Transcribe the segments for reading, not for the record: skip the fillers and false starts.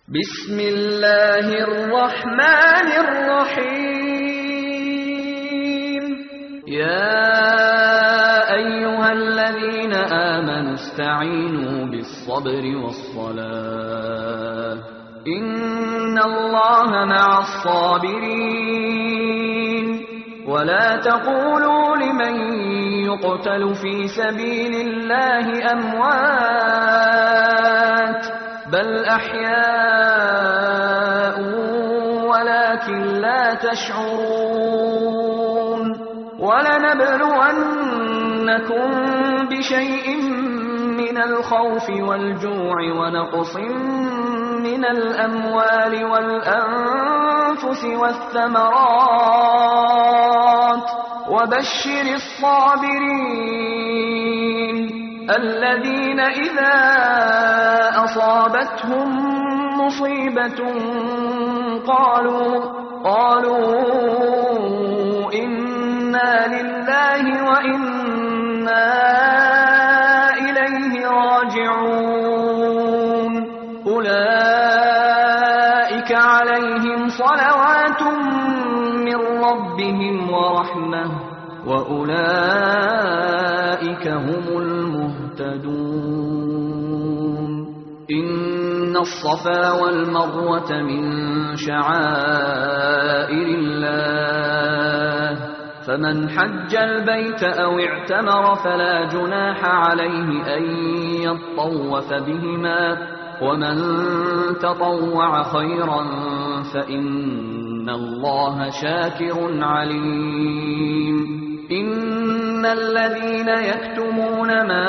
بسم الله الرحمن الرحيم يا أيها الذين آمنوا استعينوا بالصبر والصلاة إن الله مع الصابرين ولا تقولوا لمن يقتل في سبيل الله أموات بل أحياء ولكن لا تشعرون ولنبلونكم بشيء من الخوف والجوع ونقص من الأموال والأنفس والثمرات وبشر الصابرين الذين إذا أصابتهم مصيبة قالوا إنا لله وإنا إليه راجعون أولئك عليهم صلوات من ربهم ورحمة وأولئك هم المهتدون إن الصفا والمروة من شعائر الله فمن حج البيت أو اعتمر فلا جناح عليه أن يطوف بهما ومن تطوع خيرا فإن الله شاكر عليم إن الذين يكتمون ما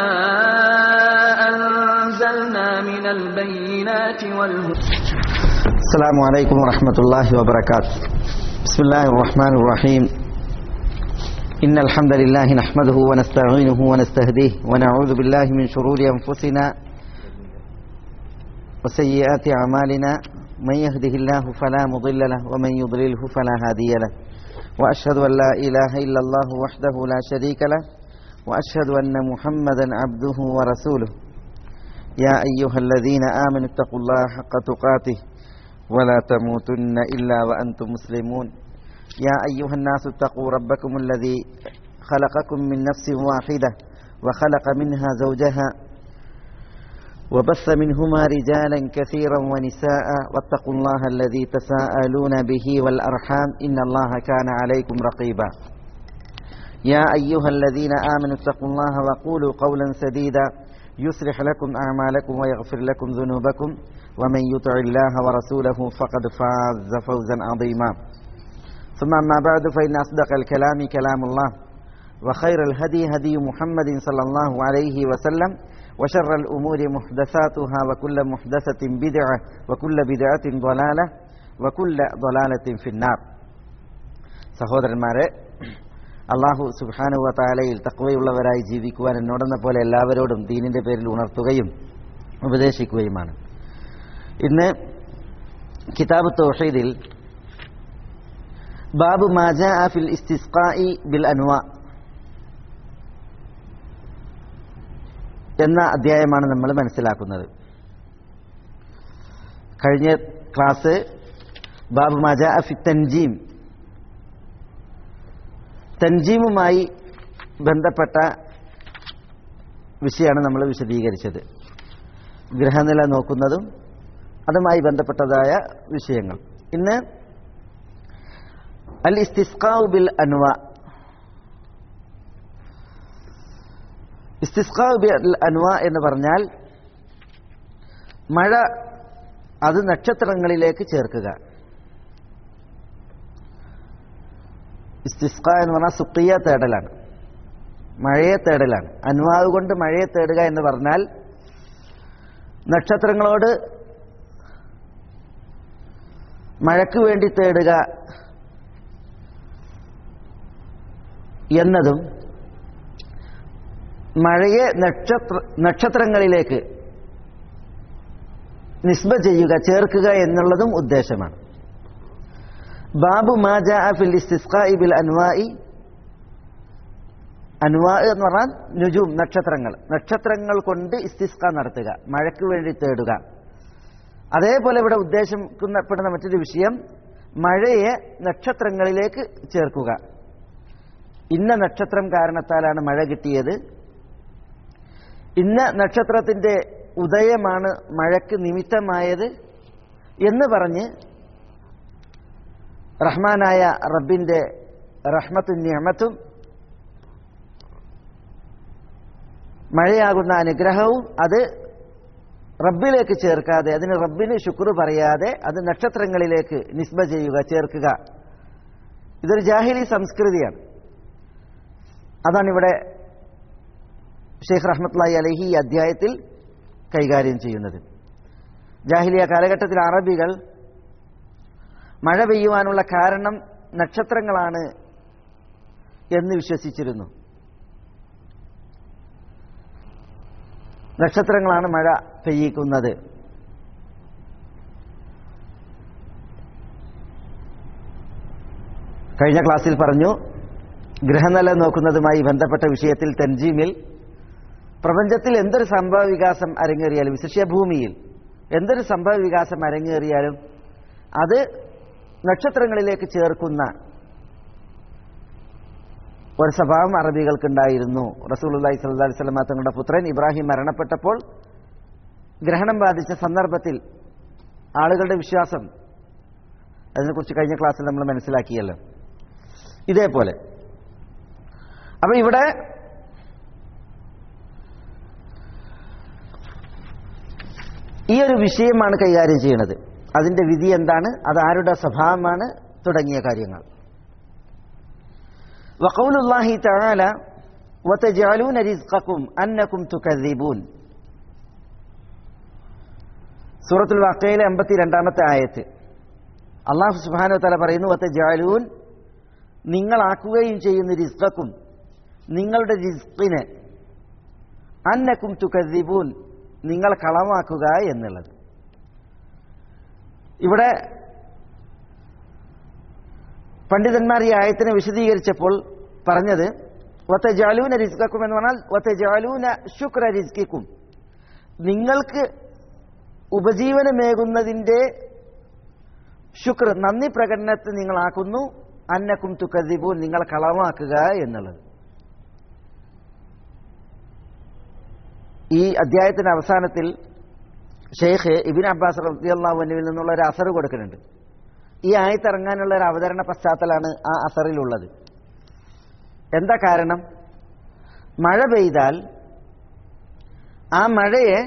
أنزلنا من البينات والهدى. السلام عليكم ورحمة الله وبركاته. بسم الله الرحمن الرحيم. إن الحمد لله نحمده ونستعينه ونستهديه ونعوذ بالله من شرور أنفسنا وسيئات أعمالنا من يهده الله فلا مضل له ومن يضلله فلا هادي له وأشهد أن لا إله إلا الله وحده لا شريك له وأشهد أن محمدا عبده ورسوله يا أيها الذين آمنوا اتقوا الله حق تقاته ولا تموتن إلا وأنتم مسلمون يا أيها الناس اتقوا ربكم الذي خلقكم من نفس واحدة وخلق منها زوجها وبث منهما رجالا كثيرا ونساء واتقوا الله الذي تساءلون به والأرحام إن الله كان عليكم رقيبا يا أيها الذين آمنوا اتقوا الله وقولوا قولا سديدا يصلح لكم أعمالكم ويغفر لكم ذنوبكم ومن يطع الله ورسوله فقد فاز فوزا عظيما ثم أما بعد فإن أصدق الكلام كلام الله وخير الهدي هدي محمد صلى الله عليه وسلم وشر الأمور محدثاتها وكل محدثة بدعة وكل بدعة ضلالة وكل ضلالة في النار. സഹോദരന്മാരെ, അല്ലാഹു സുബ്ഹാനഹു വ തആലയിൽ തഖ്വയുള്ളവരായി ജീവിക്കുവാൻ എന്നോടെന്ന പോലെ എല്ലാവരോടും ദീനിന്റെ പേരിൽ ഉണർത്തുകയും ഉപദേശിക്കുകയുമാണ്. ഇന്ന് കിതാബ് തൗഹീദിൽ ബാബു മാ ജാഅ ഫിൽ ഇസ്തിസ്ഖാഇ ബിൽ അൻവാ എന്ന അധ്യായമാണ് നമ്മൾ മനസ്സിലാക്കുന്നത്. കഴിഞ്ഞ ക്ലാസ് ബാബു മാ ജാഅ ഫി തൻജീം, തൻജീമുമായി ബന്ധപ്പെട്ട വിഷയമാണ് നമ്മൾ വിശദീകരിച്ചത്. ഗ്രഹനില നോക്കുന്നതും അതുമായി ബന്ധപ്പെട്ടതായ വിഷയങ്ങൾ. ഇന്ന് അൽ ഇസ്തിസ്ഖാഉ ബിൽ അൻവാ. ഇസ്തിസ്ഖാഉ ബിൽ അൻവാ എന്ന് പറഞ്ഞാൽ മഴ അത് നക്ഷത്രങ്ങളിലേക്ക് ചേർക്കുക. ഇസ്തിസ്ഖാ എന്ന് പറഞ്ഞാൽ സുഖിയ തേടലാണ്, മഴയെ തേടലാണ്. അൻവാവ് കൊണ്ട് മഴയെ തേടുക എന്ന് പറഞ്ഞാൽ നക്ഷത്രങ്ങളോട് മഴയ്ക്ക് വേണ്ടി തേടുക എന്നതും മഴയെ നക്ഷത്രങ്ങളിലേക്ക് നിസ്ബ ചെയ്യുക, ചേർക്കുക എന്നുള്ളതും ഉദ്ദേശമാണ്. ബാബു മാ ജാഅ ഫിൽ ഇസ്തിസ്ഖാഇ ബിൽ അൻവാഇ. അൻവാ എന്ന് പറഞ്ഞാൽ നുജൂം, നക്ഷത്രങ്ങൾ കൊണ്ട് ഇസ്തിസ്ഖ നടത്തുക, മഴയ്ക്ക് വേണ്ടി തേടുക. അതേപോലെ ഇവിടെ ഉദ്ദേശിക്കപ്പെടുന്ന മറ്റൊരു വിഷയം മഴയെ നക്ഷത്രങ്ങളിലേക്ക് ചേർക്കുക. ഇന്ന നക്ഷത്രം കാരണത്താലാണ് മഴ കിട്ടിയത്, ഇന്ന നക്ഷത്രത്തിന്റെ ഉദയമാണ് മഴയ്ക്ക് നിമിത്തമായത് എന്ന് പറഞ്ഞ് റഹ്മാനായ റബ്ബിന്റെ റഹ്മത്തും നിഅമത്തും മഴയാകുന്ന അനുഗ്രഹവും അത് റബ്ബിലേക്ക് ചേർക്കാതെ, അതിന് റബ്ബിന് ശുക്ർ പറയാതെ അത് നക്ഷത്രങ്ങളിലേക്ക് നിസ്ബ ചെയ്യുക, ചേർക്കുക, ഇതൊരു ജാഹിലി സംസ്കൃതിയാണ്. അതാണ് ഇവിടെ ഷെയ്ഖ് റഹ്മത്തുള്ളാഹി അലൈഹി ഈ അധ്യായത്തിൽ കൈകാര്യം ചെയ്യുന്നത്. ജാഹിലിയ കാലഘട്ടത്തിൽ അറബികൾ മഴ പെയ്യുവാനുള്ള കാരണം നക്ഷത്രങ്ങളാണ് എന്ന് വിശ്വസിച്ചിരുന്നു. നക്ഷത്രങ്ങളാണ് മഴ പെയ്യിക്കുന്നത്. കഴിഞ്ഞ ക്ലാസ്സിൽ പറഞ്ഞു, ഗ്രഹനില നോക്കുന്നതുമായി ബന്ധപ്പെട്ട വിഷയത്തിൽ തൻജീമിൽ പ്രപഞ്ചത്തിൽ എന്തൊരു സംഭവ വികാസം അരങ്ങേറിയാലും, വിശിഷ്യ ഭൂമിയിൽ എന്തൊരു സംഭവ വികാസം അരങ്ങേറിയാലും അത് നക്ഷത്രങ്ങളിലേക്ക് ചേർക്കുന്ന ഒരു സ്വഭാവം അറബികൾക്കുണ്ടായിരുന്നു. റസൂലുള്ളാഹി സ്വല്ലല്ലാഹു അലൈഹി വസല്ലം തങ്ങളുടെ പുത്രൻ ഇബ്രാഹിം മരണപ്പെട്ടപ്പോൾ ഗ്രഹണം ബാധിച്ച സന്ദർഭത്തിൽ ആളുകളുടെ വിശ്വാസം, അതിനെക്കുറിച്ച് കഴിഞ്ഞ ക്ലാസ്സിൽ നമ്മൾ മനസ്സിലാക്കിയല്ലോ. ഇതേപോലെ അപ്പൊ ഇവിടെ ഈ ഒരു വിഷയമാണ് കൈകാര്യം ചെയ്യുന്നത്. അതിന്റെ വിധി എന്താണ്, അത് ആരുടെ സ്വഭാവമാണ്, തുടങ്ങിയ കാര്യങ്ങൾ. വഖൗലുല്ലാഹി തആല വതജഅലൂന റിസ്ഖക്കും അന്നകും തുകദ്ദിബൂൻ, സൂറത്തുൽ വാഖിയയിലെ 52-ാമത്തെ ആയത്ത്. അല്ലാഹു സുബ്ഹാനഹു വ തആല പറയുന്നു, വതജഅലൂൻ, നിങ്ങളാക്കുകയും ചെയ്യുന്ന റിസ്ഖക്കും, നിങ്ങളുടെ റിസ്ഖിനെ, അന്നകും തുകദ്ദിബൂൻ, നിങ്ങൾ കളവാക്കുക എന്നുള്ളത്. ഇവിടെ പണ്ഡിതന്മാർ ഈ ആയത്തിനെ വിശദീകരിച്ചപ്പോൾ പറഞ്ഞത് വതജഅലൂന റിസ്ഖക്കും എന്ന് പറഞ്ഞാൽ വതജഅലൂന ശുക്ര റിസ്ഖിക്കും, നിങ്ങൾക്ക് ഉപജീവനമേകുന്നതിന്റെ ശുക്ർ, നന്ദി പ്രകടനത്തെ നിങ്ങളാക്കുന്നു, അന്നകും തുകദ്ദിബൂൻ, നിങ്ങൾ കളവാക്കുക എന്നുള്ളത്. ഈ അധ്യായത്തിന്റെ അവസാനത്തിൽ ഷെയ്ഖ് ഇബ്നു അബ്ബാസ് റളിയല്ലാഹു അൻഹുവിൽ നിന്നുള്ള ഒരു അസർ കൊടുക്കുന്നുണ്ട്. ഈ ആയത്ത് ഇറങ്ങാനുള്ള ഒരു അവതരണ പശ്ചാത്തലമാണ് ആ അസറിലുള്ളത്. എന്താ കാരണം? മഴ പെയ്താൽ ആ മഴയെ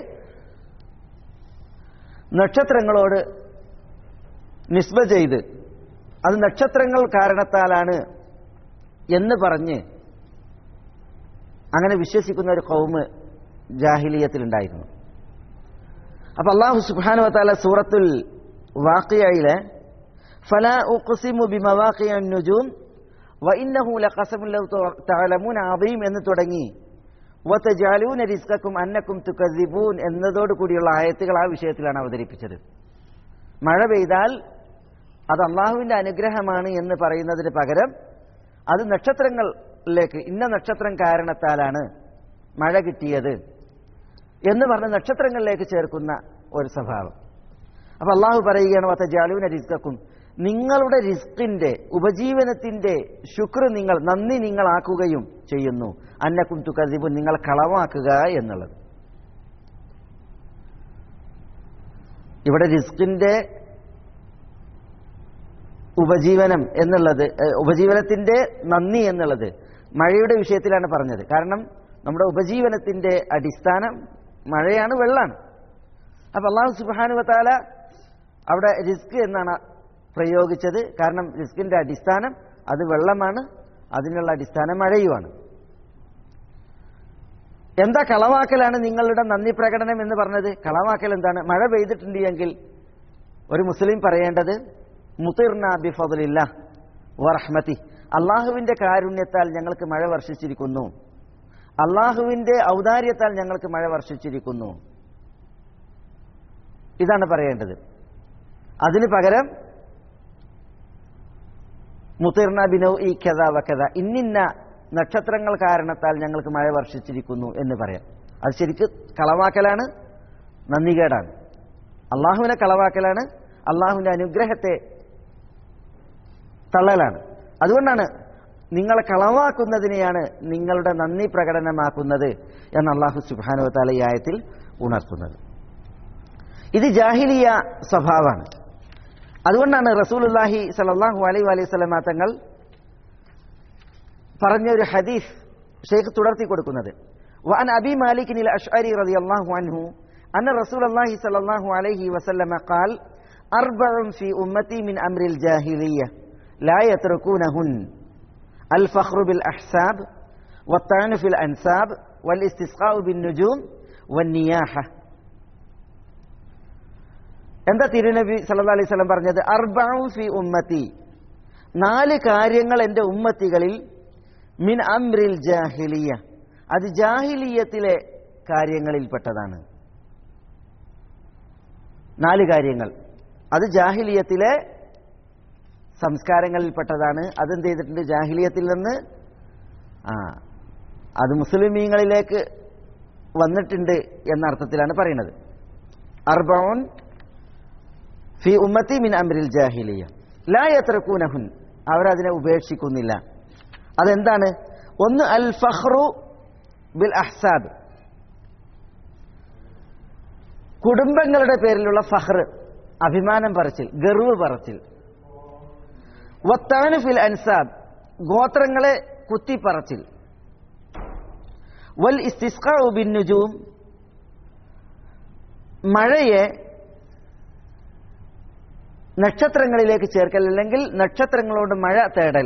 നക്ഷത്രങ്ങളോട് നിസ്ബ ചെയ്ത് അത് നക്ഷത്രങ്ങൾ കാരണത്താലാണ് എന്ന് പറഞ്ഞ് അങ്ങനെ വിശ്വസിക്കുന്ന ഒരു ഖൗമ് ജാഹിലിയത്തിലുണ്ടായിരുന്നു. അപ്പൊ അല്ലാഹു സുബ്ഹാനഹു വ തആല സൂറത്തുൽ വാഖിയയിലെ ഫലാ ഉഖ്സിമു ബിമവാഖിഇൻ നുജൂം വഇന്നഹു ലഖസമുൻ ലൗ തഅലമൂന അദീം എന്ന് തുടങ്ങി വതജഅലൂന റിസ്ഖക്കും അന്നകും തുകദ്ദിബൂൻ എന്നതോട് കൂടിയുള്ള ആയത്തുകൾ ആ വിഷയത്തിലാണ് അവതരിപ്പിച്ചത്. മഴ പെയ്താൽ അത് അള്ളാഹുവിന്റെ അനുഗ്രഹമാണ് എന്ന് പറയുന്നതിന് പകരം അത് നക്ഷത്രങ്ങളിലേക്ക്, ഇന്ന നക്ഷത്രം കാരണത്താലാണ് മഴ കിട്ടിയത് എന്ന് പറഞ്ഞ് നക്ഷത്രങ്ങളിലേക്ക് ചേർക്കുന്ന ഒരു സ്വഭാവം. അപ്പൊ അള്ളാഹു പറയുകയാണ്, വതജഅലൂന റിസ്ഖക്കും, നിങ്ങളുടെ റിസ്കിന്റെ, ഉപജീവനത്തിന്റെ ശുക്ർ, നിങ്ങൾ നന്ദി നിങ്ങളാക്കുകയും ചെയ്യുന്നു, അന്നകും തുകദ്ദിബൂൻ, നിങ്ങൾ കളവാക്കുക എന്നുള്ളത്. ഇവിടെ റിസ്കിന്റെ ഉപജീവനം എന്നുള്ളത്, ഉപജീവനത്തിന്റെ നന്ദി എന്നുള്ളത് മഴയുടെ വിഷയത്തിലാണ് പറഞ്ഞത്. കാരണം നമ്മുടെ ഉപജീവനത്തിന്റെ അടിസ്ഥാനം മഴയാണ്, വെള്ളമാണ്. അപ്പൊ അല്ലാഹു സുബ്ഹാനഹു വ തആല അവിടെ റിസ്ക് എന്നാണ് പ്രയോഗിച്ചത്. കാരണം റിസ്കിന്റെ അടിസ്ഥാനം അത് വെള്ളമാണ്, അതിനുള്ള അടിസ്ഥാനം മഴയുമാണ്. എന്താ കളവാക്കലാണ് നിങ്ങളുടെ നന്ദി പ്രകടനം എന്ന് പറഞ്ഞത്? കളവാക്കൽ എന്താണ്? മഴ പെയ്തിട്ടുണ്ട് എങ്കിൽ ഒരു മുസ്ലിം പറയേണ്ടത് മുതിർന ബിഫദ്ലില്ലാഹ് വറഹ്മതി, അള്ളാഹുവിന്റെ കാരുണ്യത്താൽ ഞങ്ങൾക്ക് മഴ വർഷിച്ചിരിക്കുന്നു, അള്ളാഹുവിന്റെ ഔദാര്യത്താൽ ഞങ്ങൾക്ക് മഴ വർഷിച്ചിരിക്കുന്നു, ഇതാണ് പറയേണ്ടത്. അതിന് പകരം മുതിർന ബിനൗഇ കദാ വകദാ, ഇന്നിന്ന നക്ഷത്രങ്ങൾ കാരണത്താൽ ഞങ്ങൾക്ക് മഴ വർഷിച്ചിരിക്കുന്നു എന്ന് പറയാം. അത് ശരിക്ക് കളവാക്കലാണ്, നന്ദികേടാണ്. അള്ളാഹുവിനെ കളവാക്കലാണ്, അള്ളാഹുവിന്റെ അനുഗ്രഹത്തെ തള്ളലാണ്. അതുകൊണ്ടാണ് നിങ്ങളെ കളവാക്കുന്നതിനെയാണ് നിങ്ങളുടെ നന്ദി പ്രകടനമാക്കുന്നത് എന്ന് അള്ളാഹു സുബ്ഹാനഹു വ തആല ഈ ആയത്തിൽ ഉണർത്തുന്നത്. ഇത് ജാഹിലിയ സ്വഭാവമാണ്. അതുകൊണ്ടാണ് റസൂലുള്ളാഹി സ്വല്ലല്ലാഹു അലൈഹി വസല്ലം തങ്ങൾ പറഞ്ഞൊരു ഹദീസ് ഷെയ്ഖ് തുടർത്തി കൊടുക്കുന്നത്, വഅൻ അബി മാലിക് അൽ-അശ്അരി റളിയല്ലാഹു അൻഹു അന്ന റസൂലുള്ളാഹി സ്വല്ലല്ലാഹു അലൈഹി വസല്ലം ഖാൽ അർബഉൻ ഫീ ഉമ്മത്തി മിൻ അംരിൽ ജാഹിലിയ്യ ലാ യത്റകൂനഹുൻ الفخر بالأحساب والطعن في الأنساب والاستسقاء بالنجوم والنياحة. എന്താ തിരുനബി സല്ലല്ലാഹു അലൈഹി വസല്ലം പറഞ്ഞത്? അർബഉ ഫി ഉമ്മത്തി, 4 കാര്യങ്ങൾ എൻ്റെ ഉമ്മത്തികളിൽ മിൻ അംരിൽ ജാഹിലിയ, അത് ജാഹിലിയത്തിലെ കാര്യങ്ങളിൽപ്പെട്ടതാണ്. 4 കാര്യങ്ങൾ അത് ജാഹിലിയത്തിലെ സംസ്കാരങ്ങളിൽപ്പെട്ടതാണ്. അതെന്ത് ചെയ്തിട്ടുണ്ട്? ജാഹിലിയത്തിൽ നിന്ന് അത് മുസ്ലിമീങ്ങളിലേക്ക് വന്നിട്ടുണ്ട് എന്ന അർത്ഥത്തിലാണ് പറയുന്നത്. അർബഉൻ ഫി ഉമ്മത്തി മിൻ അംരിൽ ജാഹിലിയ ലാ യത്റകൂനഹുൻ, അവരതിനെ ഉപേക്ഷിക്കുന്നില്ല. അതെന്താണ്? ഒന്ന് അൽ ഫഖ്റു ബിൽ അഹ്സാബ്, കുടുംബങ്ങളുടെ പേരിലുള്ള ഫഖ്ർ, അഭിമാനം പറച്ചിൽ, ഗർവ് പറച്ചിൽ. വത്താനു ഫിൽ അൻസാബ്, ഗോത്രങ്ങളെ കുത്തിപ്പറച്ചിൽ. വൽ ഇസ്തിസ്ഖാഉ ബിൻ നുജൂം, മഴയെ നക്ഷത്രങ്ങളിലേക്ക് ചേർക്കൽ, അല്ലെങ്കിൽ നക്ഷത്രങ്ങളോട് മഴ തേടൽ.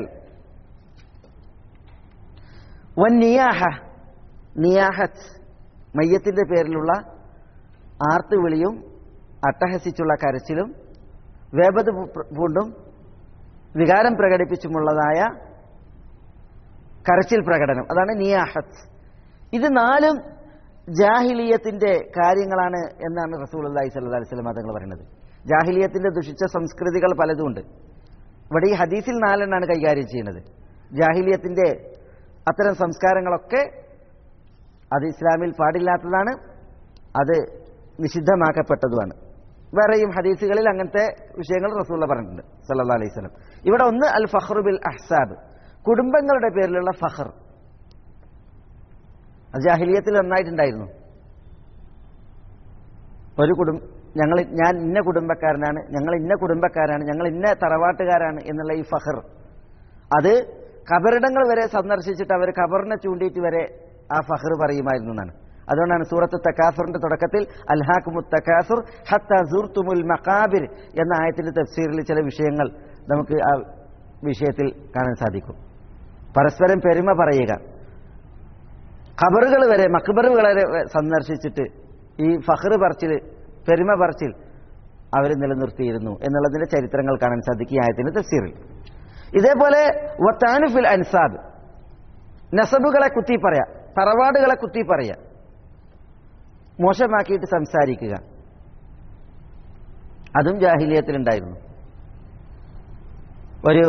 വൻ നിയാഹ, നിയാഹത്ത്, മയ്യത്തിന്റെ പേരിലുള്ള ആർത്തുവിളിയും അട്ടഹസിച്ചുള്ള കരച്ചിലും വേപത് പൂണ്ടും വികാരം പ്രകടിപ്പിച്ചുമുള്ളതായ കരച്ചിൽ പ്രകടനം, അതാണ് നിയാഹത്ത്. ഇത് 4 ജാഹിലിയത്തിന്റെ കാര്യങ്ങളാണ് എന്നാണ് റസൂലുള്ളാഹി സ്വല്ലല്ലാഹു അലൈഹി വസല്ലം തങ്ങൾ പറയുന്നത്. ജാഹിലിയത്തിന്റെ ദുഷിച്ച സംസ്കൃതികൾ പലതുമുണ്ട്. ഇവിടെ ഈ ഹദീസിൽ 4 കൈകാര്യം ചെയ്യുന്നത്. ജാഹിലിയത്തിന്റെ അത്തരം സംസ്കാരങ്ങളൊക്കെ അത് ഇസ്ലാമിൽ പാടില്ലാത്തതാണ്, അത് നിഷിദ്ധമാക്കപ്പെട്ടതുമാണ്. വേറെയും ഹദീസുകളിൽ അങ്ങനത്തെ വിഷയങ്ങൾ റസൂലുള്ള പറഞ്ഞിട്ടുണ്ട് സല്ലല്ലാഹു അലൈഹി വസല്ലം. ഇവിടെ ഒന്ന് അൽ ഫഖ്റു ബിൽ അഹ്സാബ്, കുടുംബങ്ങളുടെ പേരിലുള്ള ഫഖർ. അത് ജാഹിലിയത്തിൽ നന്നായിട്ടുണ്ടായിരുന്നു. ഞാൻ ഇന്ന കുടുംബക്കാരനാണ്, ഞങ്ങൾ ഇന്ന കുടുംബക്കാരാണ്, ഞങ്ങൾ ഇന്ന തറവാട്ടുകാരാണ് എന്നുള്ള ഈ ഫഖർ, അത് ഖബറിടങ്ങൾ വരെ സന്ദർശിച്ചിട്ട് അവർ ഖബറിനെ ചൂണ്ടിയിട്ട് വരെ ആ ഫഖർ പറയുമായിരുന്നു എന്നാണ്. അതുകൊണ്ടാണ് സൂറത്ത് തകാസുറിന്റെ തുടക്കത്തിൽ അൽഹാകുമുത് തകാസുർ ഹത്താ സൂർത്തുമുൽ മഖാബിർ എന്ന ആയത്തിന്റെ തഫ്സീറിൽ ചില വിഷയങ്ങൾ നമുക്ക് ആ വിഷയത്തിൽ കാണാൻ സാധിക്കും. പരസ്പരം പെരുമ പറയുക, ഖബറുകൾ വരെ മക്ബറുകളെ സന്ദർശിച്ചിട്ട് ഈ ഫഖർ പറച്ചിൽ, പെരുമ പറച്ചിൽ അവർ നിലനിർത്തിയിരുന്നു എന്നുള്ളതിന്റെ ചരിത്രങ്ങൾ കാണാൻ സാധിക്കും ഈ ആയത്തിന്റെ തഫ്സീറിൽ. ഇതേപോലെ വത്താനു ഫിൽ അൻസാബ്, നസബുകളെ കുത്തി പറയാ, തറവാടുകളെ കുത്തി പറയാ, മോശമാക്കിയിട്ട് സംസാരിക്കുക, അതും ജാഹിലിയത്തിലുണ്ടായിരുന്നു. ഒരു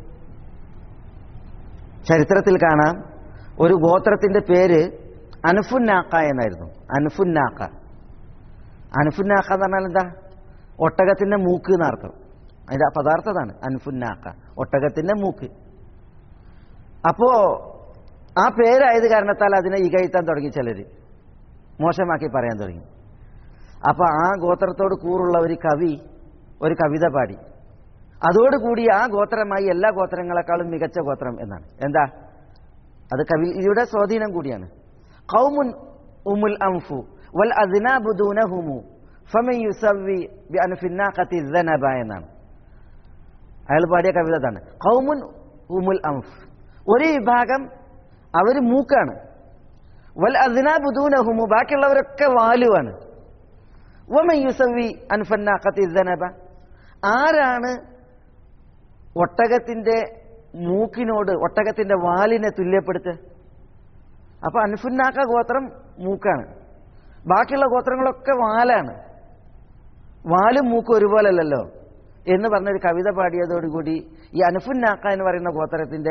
ചരിത്രത്തിൽ കാണാം, ഒരു ഗോത്രത്തിന്റെ പേര് അൻഫുന്നാഖ എന്നായിരുന്നു. അൻഫുന്നാഖ, അൻഫുന്നാഖ എന്ന് പറഞ്ഞാൽ എന്താ? ഒട്ടകത്തിന്റെ മൂക്ക് എന്നർത്ഥം. അതിന്റെ പദാർത്ഥതാണ് അൻഫുന്നാഖ, ഒട്ടകത്തിന്റെ മൂക്ക്. അപ്പോ ആ പേരായത് കാരണത്താൽ അതിനെ ഇകഴ്ത്താൻ തുടങ്ങി ചിലര്, മോശമാക്കി പറയാൻ തുടങ്ങി. അപ്പൊ ആ ഗോത്രത്തോട് കൂറുള്ള ഒരു കവി ഒരു കവിത പാടി, അതോടുകൂടി ആ ഗോത്രമായി എല്ലാ ഗോത്രങ്ങളെക്കാളും മികച്ച ഗോത്രം എന്നാണ്. എന്താ അത്? കവിയുടെ സ്വാധീനം കൂടിയാണ്. ഖൗമുൻ ഉമുൽ അൻഫു വൽ അദ്നാബു ദൂനഹുമു ഫമൻ യുസവ്വി ബിഅൻഫിന്നാഖതി ദനബ എന്നാണ് അയാൾ പാടിയ കവിത. അതാണ് ഖൗമുൻ ഉമുൽ അൻഫ്, ഒരു വിഭാഗം അവര് മൂക്കാണ്, വൽ അദ്നാബു ദൂനഹുമു, ബാക്കിയുള്ളവരൊക്കെ വാലുവാണ്. വമൻ യുസവ്വി അൻഫിന്നാഖതി ദനബ, ആരാണ് ഒട്ടകത്തിന്റെ മൂക്കിനോട് ഒട്ടകത്തിന്റെ വാലിനെ തുല്യപ്പെടുത്തുക? അപ്പൊ അൻഫുന്നാഖ ഗോത്രം മൂക്കാണ്, ബാക്കിയുള്ള ഗോത്രങ്ങളൊക്കെ വാലാണ്. വാലും മൂക്കും ഒരുപോലല്ലോ എന്ന് പറഞ്ഞൊരു കവിത പാടിയതോടുകൂടി ഈ അൻഫുന്നാഖ എന്ന് പറയുന്ന ഗോത്രത്തിന്റെ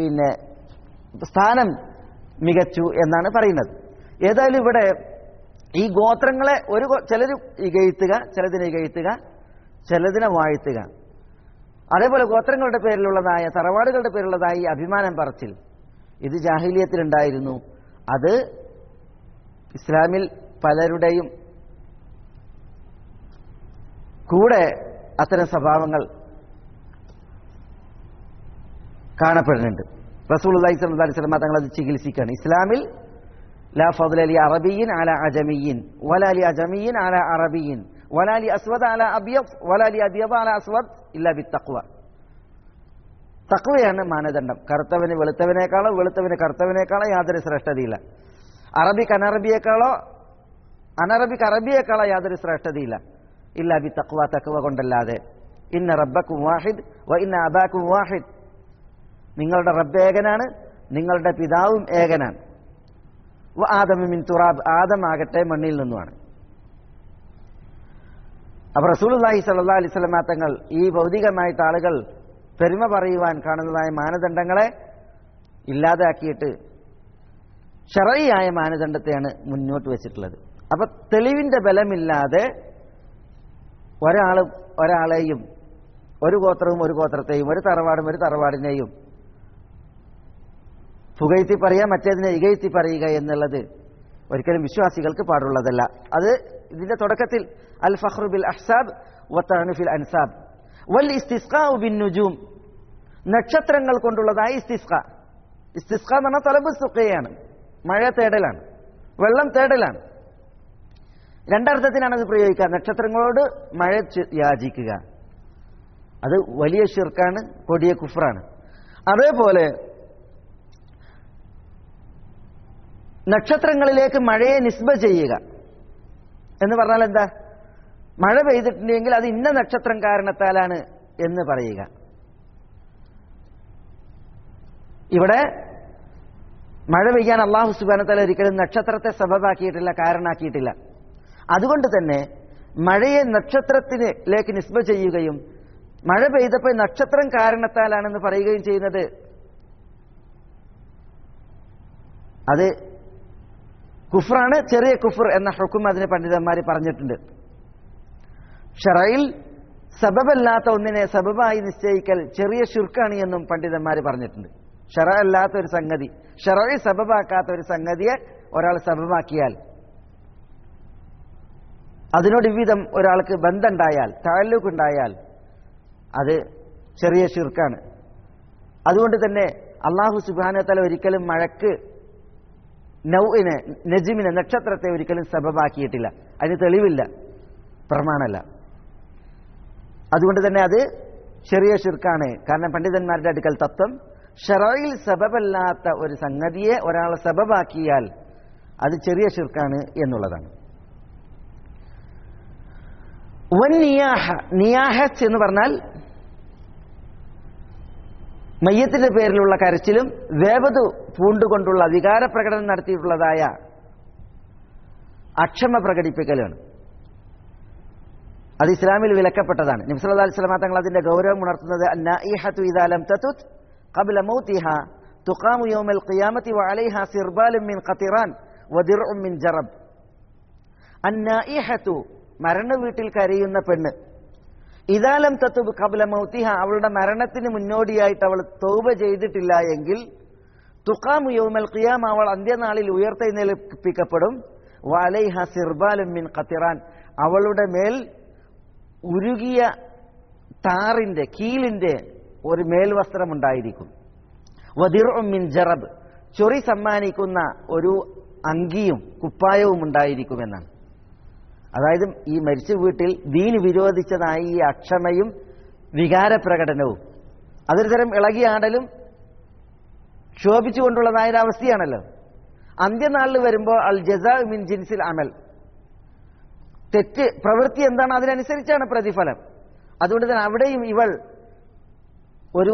സ്ഥാനം മികച്ചു എന്നാണ് പറയുന്നത്. ഏതായാലും ഇവിടെ ഈ ഗോത്രങ്ങളെ ചിലർ ഇകഴ്ത്തുക, ചിലതിനെ ഇകഴ്ത്തുക, ചിലതിനെ വാഴ്ത്തുക. അതേപോലെ ഗോത്രങ്ങളുടെ പേരിലുള്ളതായ, തറവാടുകളുടെ പേരിലുള്ളതായ ഈ അഭിമാനം പറച്ചിൽ, ഇത് ജാഹിലിയത്തിലുണ്ടായിരുന്നു. അത് ഇസ്ലാമിൽ പലരുടെയും കൂടെ അത്തരം സ്വഭാവങ്ങൾ കാണപ്പെടുന്നുണ്ട്. റസൂലുള്ളാഹി സ്വല്ലല്ലാഹു അലൈഹി വസല്ലം തങ്ങൾ അത് ചികിത്സിക്കുകയാണ്. ഇസ്ലാമിൽ ലാ ഫദ്ല ലി അറബിയ്യിൻ അലാ അജമിയ്യിൻ വലാ ലി അജമിയ്യിൻ അലാ അറബിയ്യിൻ വലാ ലി അസ്വദ അലാ അബ്യദ് വലാ ലി അബ്യദ അലാ അസ്വദ് ഇല്ലാ ബിത്തഖ്വ. തഖ്വയാണ് മാനദണ്ഡം. കറുത്തവന് വെളുത്തവനേക്കാളോ വെളുത്തവന് കറുത്തവനേക്കാളോ യാതൊരു ശ്രേഷ്ഠതയില്ല. അറബിക്ക് അനറബിയേക്കാളോ അനറബിക്ക് അറബിയേക്കാളോ യാതൊരു ശ്രേഷ്ഠതയില്ല. ഇല്ലാ ബിത്തഖ്വ, തഖ്വ കൊണ്ടല്ലാതെ. ഇന്ന റബ്ബക്കും വാഹിദ് വ ഇന്ന അബാക്കും വാഹിദ്. നിങ്ങളുടെ റബ്ബ് ഏകനാണ്, നിങ്ങളുടെ പിതാവും ഏകനാണ്. വ ആദമ മിൻ തുറാബ്, ആദം ആകട്ടെ മണ്ണിൽ നിന്നുമാണ്. അപ്പോൾ റസൂലുള്ളാഹി സ്വല്ലല്ലാഹു അലൈഹി വസല്ലം തങ്ങൾ ഈ ഭൗതികമായിട്ട് ആളുകൾ പെരുമ പറയുവാൻ കാണുന്നതായ മാനദണ്ഡങ്ങളെ ഇല്ലാതാക്കിയിട്ട് ശർഈയായ മാനദണ്ഡത്തെയാണ് മുന്നോട്ട് വെച്ചിട്ടുള്ളത്. അപ്പൊ തെളിവിന്റെ ബലമില്ലാതെ ഒരാളെയും ഒരു ഗോത്രവും ഒരു ഗോത്രത്തെയും ഒരു തറവാടും ഒരു തറവാടിനെയും പുകഴ്ത്തി പറയുക, മറ്റേതിനെ ഇകഴ്ത്തി പറയുക എന്നുള്ളത് ഒരിക്കലും വിശ്വാസികൾക്ക് പാടുള്ളതല്ല. അത് ഇതിന്റെ തുടക്കത്തിൽ അൽ ഫഖ്റു ബിൽ അഹ്സാബ് വതഅനു ഫിൽ അൻസാബ് വൽ ഇസ്തിസ്ഖാഉ ബിൻ നുജൂം, നക്ഷത്രങ്ങൾ കൊണ്ടുള്ളതായ ഇസ്തിസ്ഖാ. ഇസ്തിസ്ഖാ എന്ന് പറഞ്ഞാൽ തലബ് സുഖയാണ്, മഴ തേടലാണ്, വെള്ളം തേടലാണ്. രണ്ടർത്ഥത്തിനാണ് അത് പ്രയോഗിക്കുക. നക്ഷത്രങ്ങളോട് മഴ യാചിക്കുക, അത് വലിയ ശിർക്കാണ്, കൊടിയ കുഫ്റാണ്. അതേപോലെ നക്ഷത്രങ്ങളിലേക്ക് മഴയെ നിസ്ബ ചെയ്യുക എന്ന് പറഞ്ഞാൽ എന്താ? മഴ പെയ്തിട്ടുണ്ടെങ്കിൽ അത് ഇന്ന നക്ഷത്രം കാരണത്താലാണ് എന്ന് പറയുക. ഇവിടെ മഴ പെയ്യാൻ അല്ലാഹു സുബ്ഹാനഹു വ തആല ഒരിക്കലും നക്ഷത്രത്തെ സബബാക്കിയിട്ടില്ല, കാരണാക്കിയിട്ടില്ല. അതുകൊണ്ട് തന്നെ മഴയെ നക്ഷത്രത്തിലേക്ക് നിസ്ബ ചെയ്യുകയും മഴ പെയ്തപ്പോൾ നക്ഷത്രം കാരണത്താലാണെന്ന് പറയുകയും ചെയ്യുന്നത് അത് കുഫ്റാണ്, ചെറിയ കുഫർ എന്ന ഹുക്കം അതിന് പണ്ഡിതന്മാർ പറഞ്ഞിട്ടുണ്ട്. ശറയിൽ സബബല്ലാത്ത ഒന്നിനെ സബബായി നിശ്ചയിക്കൽ ചെറിയ ശിർക്കാണ് എന്നും പണ്ഡിതന്മാർ പറഞ്ഞിട്ടുണ്ട്. ഷറ അല്ലാത്ത ഒരു സംഗതി, ഷറയിൽ സബബാക്കാത്ത ഒരു സംഗതിയെ ഒരാൾ സബബാക്കിയാൽ, അതിനോട് വിവിധം ഒരാൾക്ക് ബന്ധമുണ്ടായാൽ, തഅല്ലുഖുണ്ടായാൽ അത് ചെറിയ ശിർക്കാണ്. അതുകൊണ്ട് തന്നെ അല്ലാഹു സുബ്ഹാനഹു വ തആല ഒരിക്കലും മഴക്ക് നൗഇനെ, നജ്മിനെ, നക്ഷത്രത്തെ ഒരിക്കലും സബബാക്കിയിട്ടില്ല. അതിന് തെളിവില്ല, പ്രമാണമല്ല. അതുകൊണ്ട് തന്നെ അത് ചെറിയ ശിർക്കാണ്. കാരണം പണ്ഡിതന്മാരുടെ അടുക്കൽ തത്വം ശറയിൽ സബബല്ലാത്ത ഒരു സംഗതിയെ ഒരാൾ സബബാക്കിയാൽ അത് ചെറിയ ശിർക്കാണ് എന്നുള്ളതാണ്. നിയാഹത്ത് എന്ന് പറഞ്ഞാൽ മയ്യത്തിന്റെ പേരിലുള്ള കരച്ചിലും വേവതു പൂണ്ടുകൊണ്ടുള്ള വികാരപ്രകടനം നടത്തിയിട്ടുള്ളതായ അക്ഷമ പ്രകടിപ്പിക്കലാണ്. അത് ഇസ്ലാമിൽ വിലക്കപ്പെട്ടതാണ്. നബി സല്ലല്ലാഹു അലൈഹി വസല്ലം തങ്ങൾ അതിന്റെ ഗൗരവം ഉണർത്തുന്നത് അന്നാഇഹതു ഇദാ ലം തതുത് ഖബ്ല മൗതിഹാ തുഖാമു യൗമൽ ഖിയാമത്തി വഅലൈഹാ സിർബാലും മിൻ ഖതിറാൻ വദിർഉം മിൻ ജറബ്. അന്നാഇഹതു, മരണ വീട്ടിൽ കരയുന്ന പെണ്ണ്, ഇദാ ലം തതുബ് ഖബ്ല മൗതിഹാ, അവളുടെ മരണത്തിന് മുന്നോടിയായിട്ട് അവൾ തൗബ ചെയ്തിട്ടില്ല എങ്കിൽ തുഖാമു യൗമൽ ഖിയാമ, അവൾ അന്ത്യനാളിൽ ഉയർത്തെഴുന്നേൽപ്പിക്കപ്പെടും. വഅലൈഹാ സിർബാലും മിൻ ഖതിറാൻ, അവളുടെ മേൽ ഉരുകിയ താറിന്റെ, കീലിന്റെ ഒരു മേൽവസ്ത്രമുണ്ടായിരിക്കും. വദിർഉം മിൻ ജറബ്, ചൊറി സമ്മാനിക്കുന്ന ഒരു അങ്കിയും കുപ്പായവും ഉണ്ടായിരിക്കുമെന്നാണ്. അതായത് ഈ മരിച്ച വീട്ടിൽ ദീന് വിരോധിച്ചതായ ഈ അക്ഷമയും വികാരപ്രകടനവും അതൊരു തരം ഇളകിയാടലും ക്ഷോഭിച്ചുകൊണ്ടുള്ളതായ ഒരു അവസ്ഥയാണല്ലോ. അന്ത്യനാളിൽ വരുമ്പോൾ അൽ ജസാ മിൻ ജിൻസിൽ അമൽ, തെറ്റ് പ്രവൃത്തി എന്താണ് അതിനനുസരിച്ചാണ് പ്രതിഫലം. അതുകൊണ്ട് തന്നെ അവിടെയും ഇവൾ ഒരു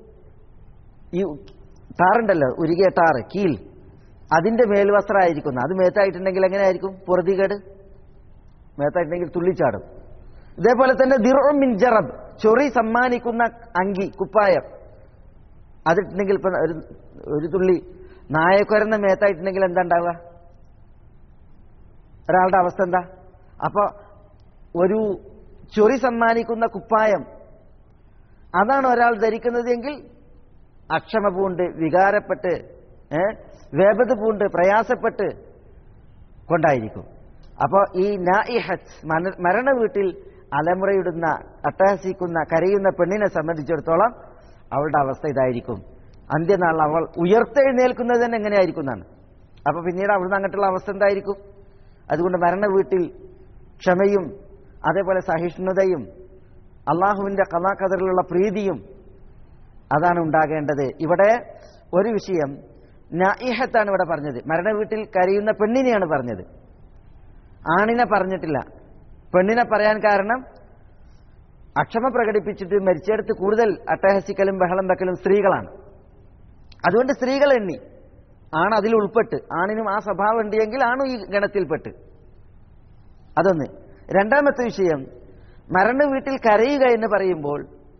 താറുണ്ടല്ലോ, ഉരുകിയ ടാറ്, കീൽ, അതിന്റെ മേൽവസ്ത്രമായിരിക്കുന്നു. അത് മേത്തായിട്ടുണ്ടെങ്കിൽ എങ്ങനെയായിരിക്കും? പൊറുതികേട്. മേത്തായിട്ടുണ്ടെങ്കിൽ തുള്ളിച്ചാടും. ഇതേപോലെ തന്നെ ദിർഉം മിൻ ജറബ്, ചൊറി സമ്മാനിക്കുന്ന അങ്കി, കുപ്പായം, അതിട്ടുണ്ടെങ്കിൽ ഇപ്പൊ ഒരു തുള്ളി നായക്കൊരന്ന മേത്തായിട്ടുണ്ടെങ്കിൽ എന്താ ഉണ്ടാവുക? ഒരാളുടെ അവസ്ഥ എന്താ? അപ്പൊ ഒരു ചൊറി സമ്മാനിക്കുന്ന കുപ്പായം അതാണ് ഒരാൾ ധരിക്കുന്നത് എങ്കിൽ അക്ഷമ പൂണ്ട്, വികാരപ്പെട്ട്, വേപത് പൂണ്ട്, പ്രയാസപ്പെട്ട് കൊണ്ടായിരിക്കും. അപ്പോൾ ഈ നായിഹത്ത്, മരണ വീട്ടിൽ അലമുറയിടുന്ന, അട്ടഹസിക്കുന്ന, കരയുന്ന പെണ്ണിനെ സംബന്ധിച്ചിടത്തോളം അവളുടെ അവസ്ഥ ഇതായിരിക്കും. അന്ത്യനാൾ അവൾ ഉയർത്തെഴുന്നേൽക്കുന്നത് തന്നെ എങ്ങനെയായിരിക്കും എന്നാണ്. അപ്പൊ പിന്നീട് അവിടുന്ന് അങ്ങോട്ടുള്ള അവസ്ഥ എന്തായിരിക്കും? അതുകൊണ്ട് മരണ വീട്ടിൽ ക്ഷമയും അതേപോലെ സഹിഷ്ണുതയും അള്ളാഹുവിന്റെ ഖദാ ഖദറിലുള്ള പ്രീതിയും അതാണ് ഉണ്ടാകേണ്ടത്. ഇവിടെ ഒരു വിഷയം നായിഹത്താണ് ഇവിടെ പറഞ്ഞത്. മരണ വീട്ടിൽ കരയുന്ന പെണ്ണിനെയാണ് പറഞ്ഞത്, ആണിനെ പറഞ്ഞിട്ടില്ല. പെണ്ണിനെ പറയാൻ കാരണം അക്ഷമ പ്രകടിപ്പിച്ചിട്ട് മരിച്ചെടുത്ത് കൂടുതൽ അട്ടഹസിക്കലും ബഹളം വെക്കലും സ്ത്രീകളാണ്. അതുകൊണ്ട് സ്ത്രീകൾ എണ്ണി, ആണ് അതിൽ ഉൾപ്പെട്ട്. ആണിനും ആ സ്വഭാവം ഉണ്ടെങ്കിൽ ആണും ഈ ഗണത്തിൽപ്പെട്ട്. അതൊന്ന്. രണ്ടാമത്തെ വിഷയം, മരണ വീട്ടിൽ കരയുക എന്ന് പറയുമ്പോൾ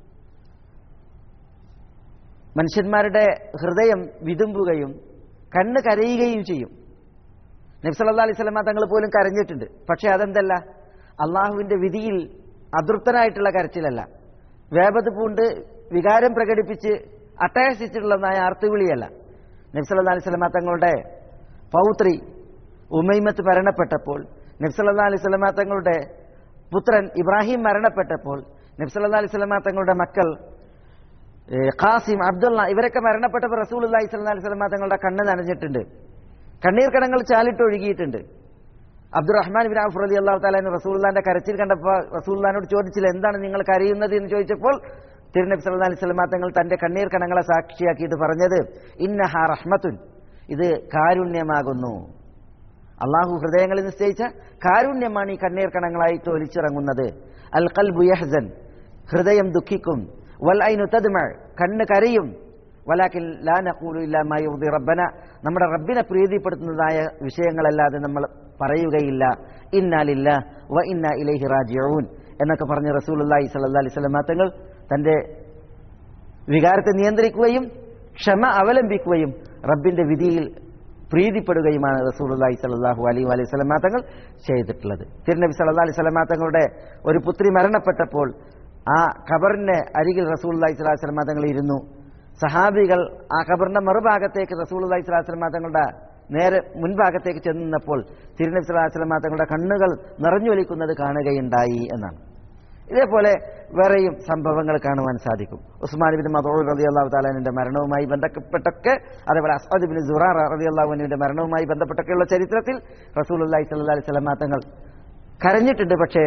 മനുഷ്യന്മാരുടെ ഹൃദയം വിതുമ്പുകയും കണ്ണ് കരയുകയും ചെയ്യും. നബി സല്ലല്ലാഹു അലൈഹി വസല്ലം തങ്ങൾ പോലും കരഞ്ഞിട്ടുണ്ട്. പക്ഷെ അതെന്തല്ല, അള്ളാഹുവിന്റെ വിധിയിൽ അതൃപ്തനായിട്ടുള്ള കരച്ചിലല്ല, വേപത് പൂണ്ട് വികാരം പ്രകടിപ്പിച്ച് അട്ടഹസിച്ചിട്ടുള്ളതായ ആർത്തുവിളിയല്ല. നബി സല്ലല്ലാഹു അലൈഹി വസല്ലം തങ്ങളുടെ പൗത്രി ഉമൈമത്ത് മരണപ്പെട്ടപ്പോൾ, നബി സല്ലല്ലാഹു അലൈഹി വസല്ലം തങ്ങളുടെ പുത്രൻ ഇബ്രാഹിം മരണപ്പെട്ടപ്പോൾ, നബി സല്ലല്ലാഹു അലൈഹി വസല്ലം തങ്ങളുടെ മക്കൾ ഖാസിം, അബ്ദുള്ള ഇവരൊക്കെ മരണപ്പെട്ടപ്പോൾ റസൂലുള്ളാഹി സ്വല്ലല്ലാഹു അലൈഹി വസല്ലം തങ്ങളുടെ കണ്ണ് നനഞ്ഞിട്ടുണ്ട്, കണ്ണീർ കണങ്ങൾ ചാലിട്ടൊഴുകിയിട്ടുണ്ട്. അബ്ദുറഹ്മാൻ ബിൻ ഔഫ് റളിയല്ലാഹു തആല റസൂലുള്ളാഹിന്റെ കരച്ചിൽ കണ്ടപ്പോൾ റസൂലുള്ളാഹിനോട് ചോദിച്ചില്ല, എന്താണ് നിങ്ങൾ കരയുന്നത് എന്ന് ചോദിച്ചപ്പോൾ തിരുനബി സല്ലല്ലാഹു അലൈഹി വസല്ലം തങ്ങൾ തന്റെ കണ്ണീർ കണങ്ങളെ സാക്ഷിയാക്കിയിട്ട് പറഞ്ഞത്, ഇന്നഹാ റഹ്മത്തുൻ, ഇത് കാരുണ്യമാകുന്നു. അള്ളാഹു ഹൃദയങ്ങളിൽ നിശ്ചയിച്ച കാരുണ്യമാണ് ഈ കണ്ണീർ കണങ്ങളായിട്ട് ഒലിച്ചിറങ്ങുന്നത്. അൽ ഖൽബു യഹ്സൻ, ഹൃദയം ദുഃഖിക്കും, വൽ ഐനു തദ്മ, കണ്ണ് കരയും, വലാകിൻ ലാ നഖൂലു ഇല്ലാ മാ യുർദി റബ്ബന, നമ്മുടെ റബ്ബിനെ പ്രീതിപ്പെടുത്തുന്നതായ വിഷയങ്ങളല്ലാതെ നമ്മൾ പറയുകയില്ല. ഇന്നാ ലില്ലാഹി വ ഇന്നാ ഇലൈഹി റാജിഊൻ എന്നൊക്കെ പറഞ്ഞ് റസൂലുള്ളാഹി സ്വല്ലല്ലാഹു അലൈഹി വസല്ലം തങ്ങൾ തന്റെ വികാരത്തെ നിയന്ത്രിക്കുകയും ക്ഷമ അവലംബിക്കുകയും റബ്ബിന്റെ വിധിയിൽ പ്രീതിപ്പെടുകയുമാണ് റസൂലുള്ളാഹി സ്വല്ലല്ലാഹു അലൈഹി വസല്ലം തങ്ങൾ ചെയ്തിട്ടുള്ളത്. തിരുനബി സ്വല്ലല്ലാഹു അലൈഹി വസല്ലം തങ്ങളുടെ ഒരു പുത്രി മരണപ്പെട്ടപ്പോൾ ആ ഖബറിന്റെ അരികിൽ റസൂലുള്ളാഹി സ്വല്ലല്ലാഹു അലൈഹി വസല്ലം തങ്ങൾ ഇരുന്നു. സഹാബികൾ ആ ഖബറിന്റെ മറുഭാഗത്തേക്ക് റസൂലുള്ളാഹി സ്വല്ലല്ലാഹു അലൈഹി വസല്ലം തങ്ങളുടെ നേരെ മുൻഭാഗത്തേക്ക് ചെന്നപ്പോൾ തിരുനബി സ്വല്ലല്ലാഹു അലൈഹി വസല്ലം തങ്ങളുടെ കണ്ണുകൾ നിറഞ്ഞൊലിക്കുന്നത് കാണുകയുണ്ടായി എന്നാണ്. ഇതേപോലെ വേറെയും സംഭവങ്ങൾ കാണുവാൻ സാധിക്കും. ഉസ്മാൻ ഇബ്നു മദ്ഊൻ റളിയല്ലാഹു തആല അൻഹുവിന്റെ മരണവുമായി ബന്ധപ്പെട്ടൊക്കെ, അതേപോലെ അസ്അദ് ഇബ്നു സുറാറ റളിയല്ലാഹു അൻഹുവിന്റെ മരണവുമായി ബന്ധപ്പെട്ടൊക്കെയുള്ള ചരിത്രത്തിൽ റസൂലുള്ളാഹി സ്വല്ലല്ലാഹു അലൈഹി വസല്ലം തങ്ങൾ കരഞ്ഞിട്ടുണ്ട്. പക്ഷേ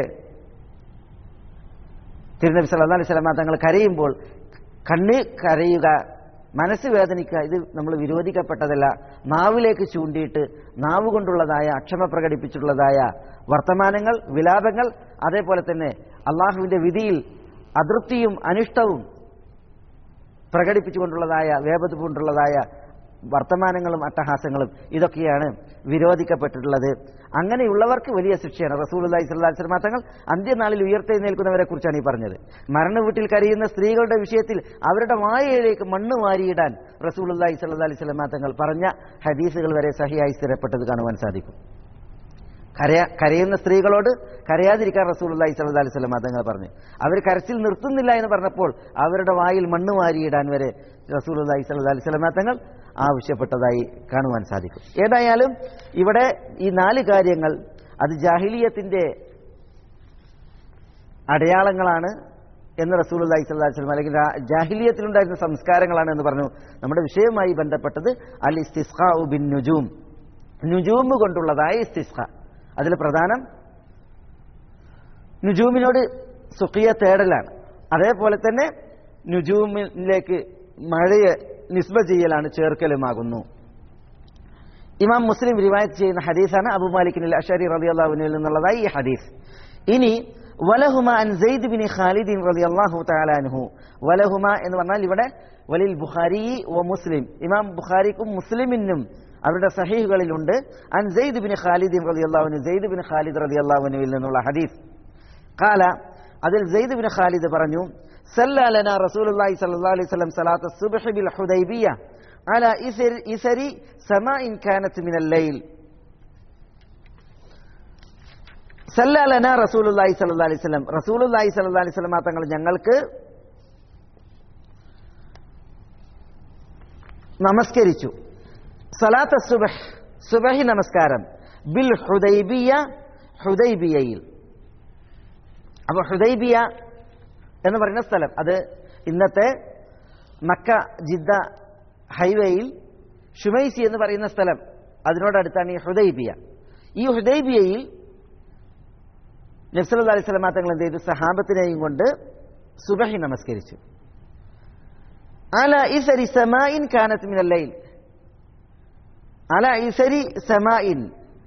തിരുനബി സല്ലല്ലാഹു അലൈഹി വസല്ലം തങ്ങൾ കരയുമ്പോൾ കണ്ണ് കരയുക, മനസ്സ് വേദനിക്കുക, ഇത് നമ്മൾ വിരോധിക്കപ്പെട്ടതല്ല. നാവിലേക്ക് ചൂണ്ടിയിട്ട് നാവ് കൊണ്ടുള്ളതായ അക്ഷമ പ്രകടിപ്പിച്ചിട്ടുള്ളതായ വർത്തമാനങ്ങൾ, വിലാപങ്ങൾ, അതേപോലെ തന്നെ അള്ളാഹുവിന്റെ വിധിയിൽ അതൃപ്തിയും അനിഷ്ടവും പ്രകടിപ്പിച്ചുകൊണ്ടുള്ളതായ വേപത് കൊണ്ടുള്ളതായ വർത്തമാനങ്ങളും അട്ടഹാസങ്ങളും ഇതൊക്കെയാണ് വിരോധിക്കപ്പെട്ടിട്ടുള്ളത്. അങ്ങനെയുള്ളവർക്ക് വലിയ ശിക്ഷയാണ്. റസൂലുള്ളാഹി സ്വല്ലല്ലാഹു അലൈഹി വസല്ലം തങ്ങൾ അന്ത്യനാളിൽ ഉയർത്തെഴുന്നേൽക്കുന്നവരെ കുറിച്ചാണ് ഈ പറഞ്ഞത്. മരണ വീട്ടിൽ കരയുന്ന സ്ത്രീകളുടെ വിഷയത്തിൽ അവരുടെ വായയിലേക്ക് മണ്ണ് വാരിയിടാൻ റസൂലുള്ളാഹി സ്വല്ലല്ലാഹു അലൈഹി വസല്ലം തങ്ങൾ പറഞ്ഞ ഹദീസുകൾ വരെ സഹിയായി സ്ഥിരപ്പെട്ടത് കാണുവാൻ സാധിക്കും. കരയുന്ന സ്ത്രീകളോട് കരയാതിരിക്കാൻ റസൂലുള്ളാഹി സ്വല്ലല്ലാഹു അലൈഹി വസല്ലം തങ്ങൾ പറഞ്ഞു. അവർ കരച്ചിൽ നിർത്തുന്നില്ല എന്ന് പറഞ്ഞപ്പോൾ അവരുടെ വായിൽ മണ്ണ് വാരിയിടാൻ വരെ റസൂലുള്ളാഹി സ്വല്ലല്ലാഹു അലൈഹി വസല്ലം തങ്ങൾ ആവശ്യപ്പെട്ടതായി കാണുവാൻ സാധിക്കും. ഏതായാലും ഇവിടെ ഈ 4 കാര്യങ്ങൾ അത് ജാഹിലിയത്തിന്റെ അടയാളങ്ങളാണ് എന്ന് റസൂലുള്ളാഹി സ്വല്ലല്ലാഹു അലൈഹി വസല്ലം, അല്ലെങ്കിൽ ജാഹിലിയത്തിലുണ്ടായിരുന്ന സംസ്കാരങ്ങളാണ് എന്ന് പറഞ്ഞു. നമ്മുടെ വിഷയവുമായി ബന്ധപ്പെട്ടത് അൽ ഇസ്തിസ്ഖാഉ ബിൻ നുജൂം, നുജൂം കൊണ്ടുള്ളതായ ഇസ്തിസ്ഖ. അതിൽ പ്രധാനം നുജൂമിനോട് സുഖിയ തേടലാണ്. അതേപോലെ തന്നെ നുജൂമിലേക്ക് മഴയെ നിസ്ബ ചെയ്യലാണ്, ചേർക്കലുമാകുന്നു. ഇമാം മുസ്ലിം റിവായത്ത് ചെയ്യുന്ന ഹദീസാണ് അബൂ മാലിക് അൽ അശ്അരി റളിയല്ലാഹു അൻഹു നിന്നുള്ളതായി ഈ ഹദീസ്. ഇനി വലഹുമ അൻ സെയ്ദ് ബിൻ ഖാലിദ് റളിയല്ലാഹു തആല അൻഹു, വലഹുമ എന്ന് പറഞ്ഞാൽ ഇവിടെ വലിൽ ബുഖാരി വ മുസ്ലിം, ഇമാം ബുഖാരിക്കും മുസ്ലിമിനും അവരുടെ സഹീഹുകളിലുണ്ട്. അൻ സെയ്ദ് ബിൻ ഖാലിദ് റളിയല്ലാഹു അൻഹു, സെയ്ദ് ബിൻ ഖാലിദ് റളിയല്ലാഹു അൻഹുവിൽ നിന്നുള്ള ഹദീസ്. ഖാല, അതിൽ സെയ്ദ് ബിൻ ഖാലിദ് പറഞ്ഞു, സല്ല ലനാ റസൂലുള്ളാഹി സ്വല്ലല്ലാഹു അലൈഹി വസല്ലം സലാത്ത സുബ്ഹി ബിൽ ഹുദൈബിയ അലാ ഇസരി സമാഇൻ കാനത് മിനൽ ലൈൽ. സല്ലലന റസൂലുള്ളാഹി സ്വല്ലല്ലാഹി അലൈഹി വസല്ലം, റസൂലുള്ളാഹി സ്വല്ലല്ലാഹി അലൈഹി വസല്ലം തങ്ങൾ ഞങ്ങൾക്ക് നമസ്കരിച്ചു. സലാത്ത് സുബ്ഹ്, സുബ്ഹി നമസ്കാരം, ബിൽ ഹുദൈബിയ, ഹുദൈബിയയിൽ. അപ്പോൾ ഹുദൈബിയ എന്ന് പറയുന്ന സ്ഥലം അത് ഇന്നത്തെ മക്ക ജിദ്ദ ഹൈവേയിൽ ഷുമൈസി എന്ന് പറയുന്ന സ്ഥലം, അതിനോടടുത്താണ് ഈ ഹുദൈബിയ. ഈ ഹുദൈബിയയിൽ നബി സല്ലല്ലാഹു അലൈഹി വസല്ലം തങ്ങൾ എന്ത് ചെയ്തു? സഹാബത്തിനെയും കൊണ്ട് സുബ്ഹി നമസ്കരിച്ചു. അലാ ഇസരി സമാഇൻ കാനത് മിനൽ ലൈൽ, അലാ ഇസരി സമാഇൻ,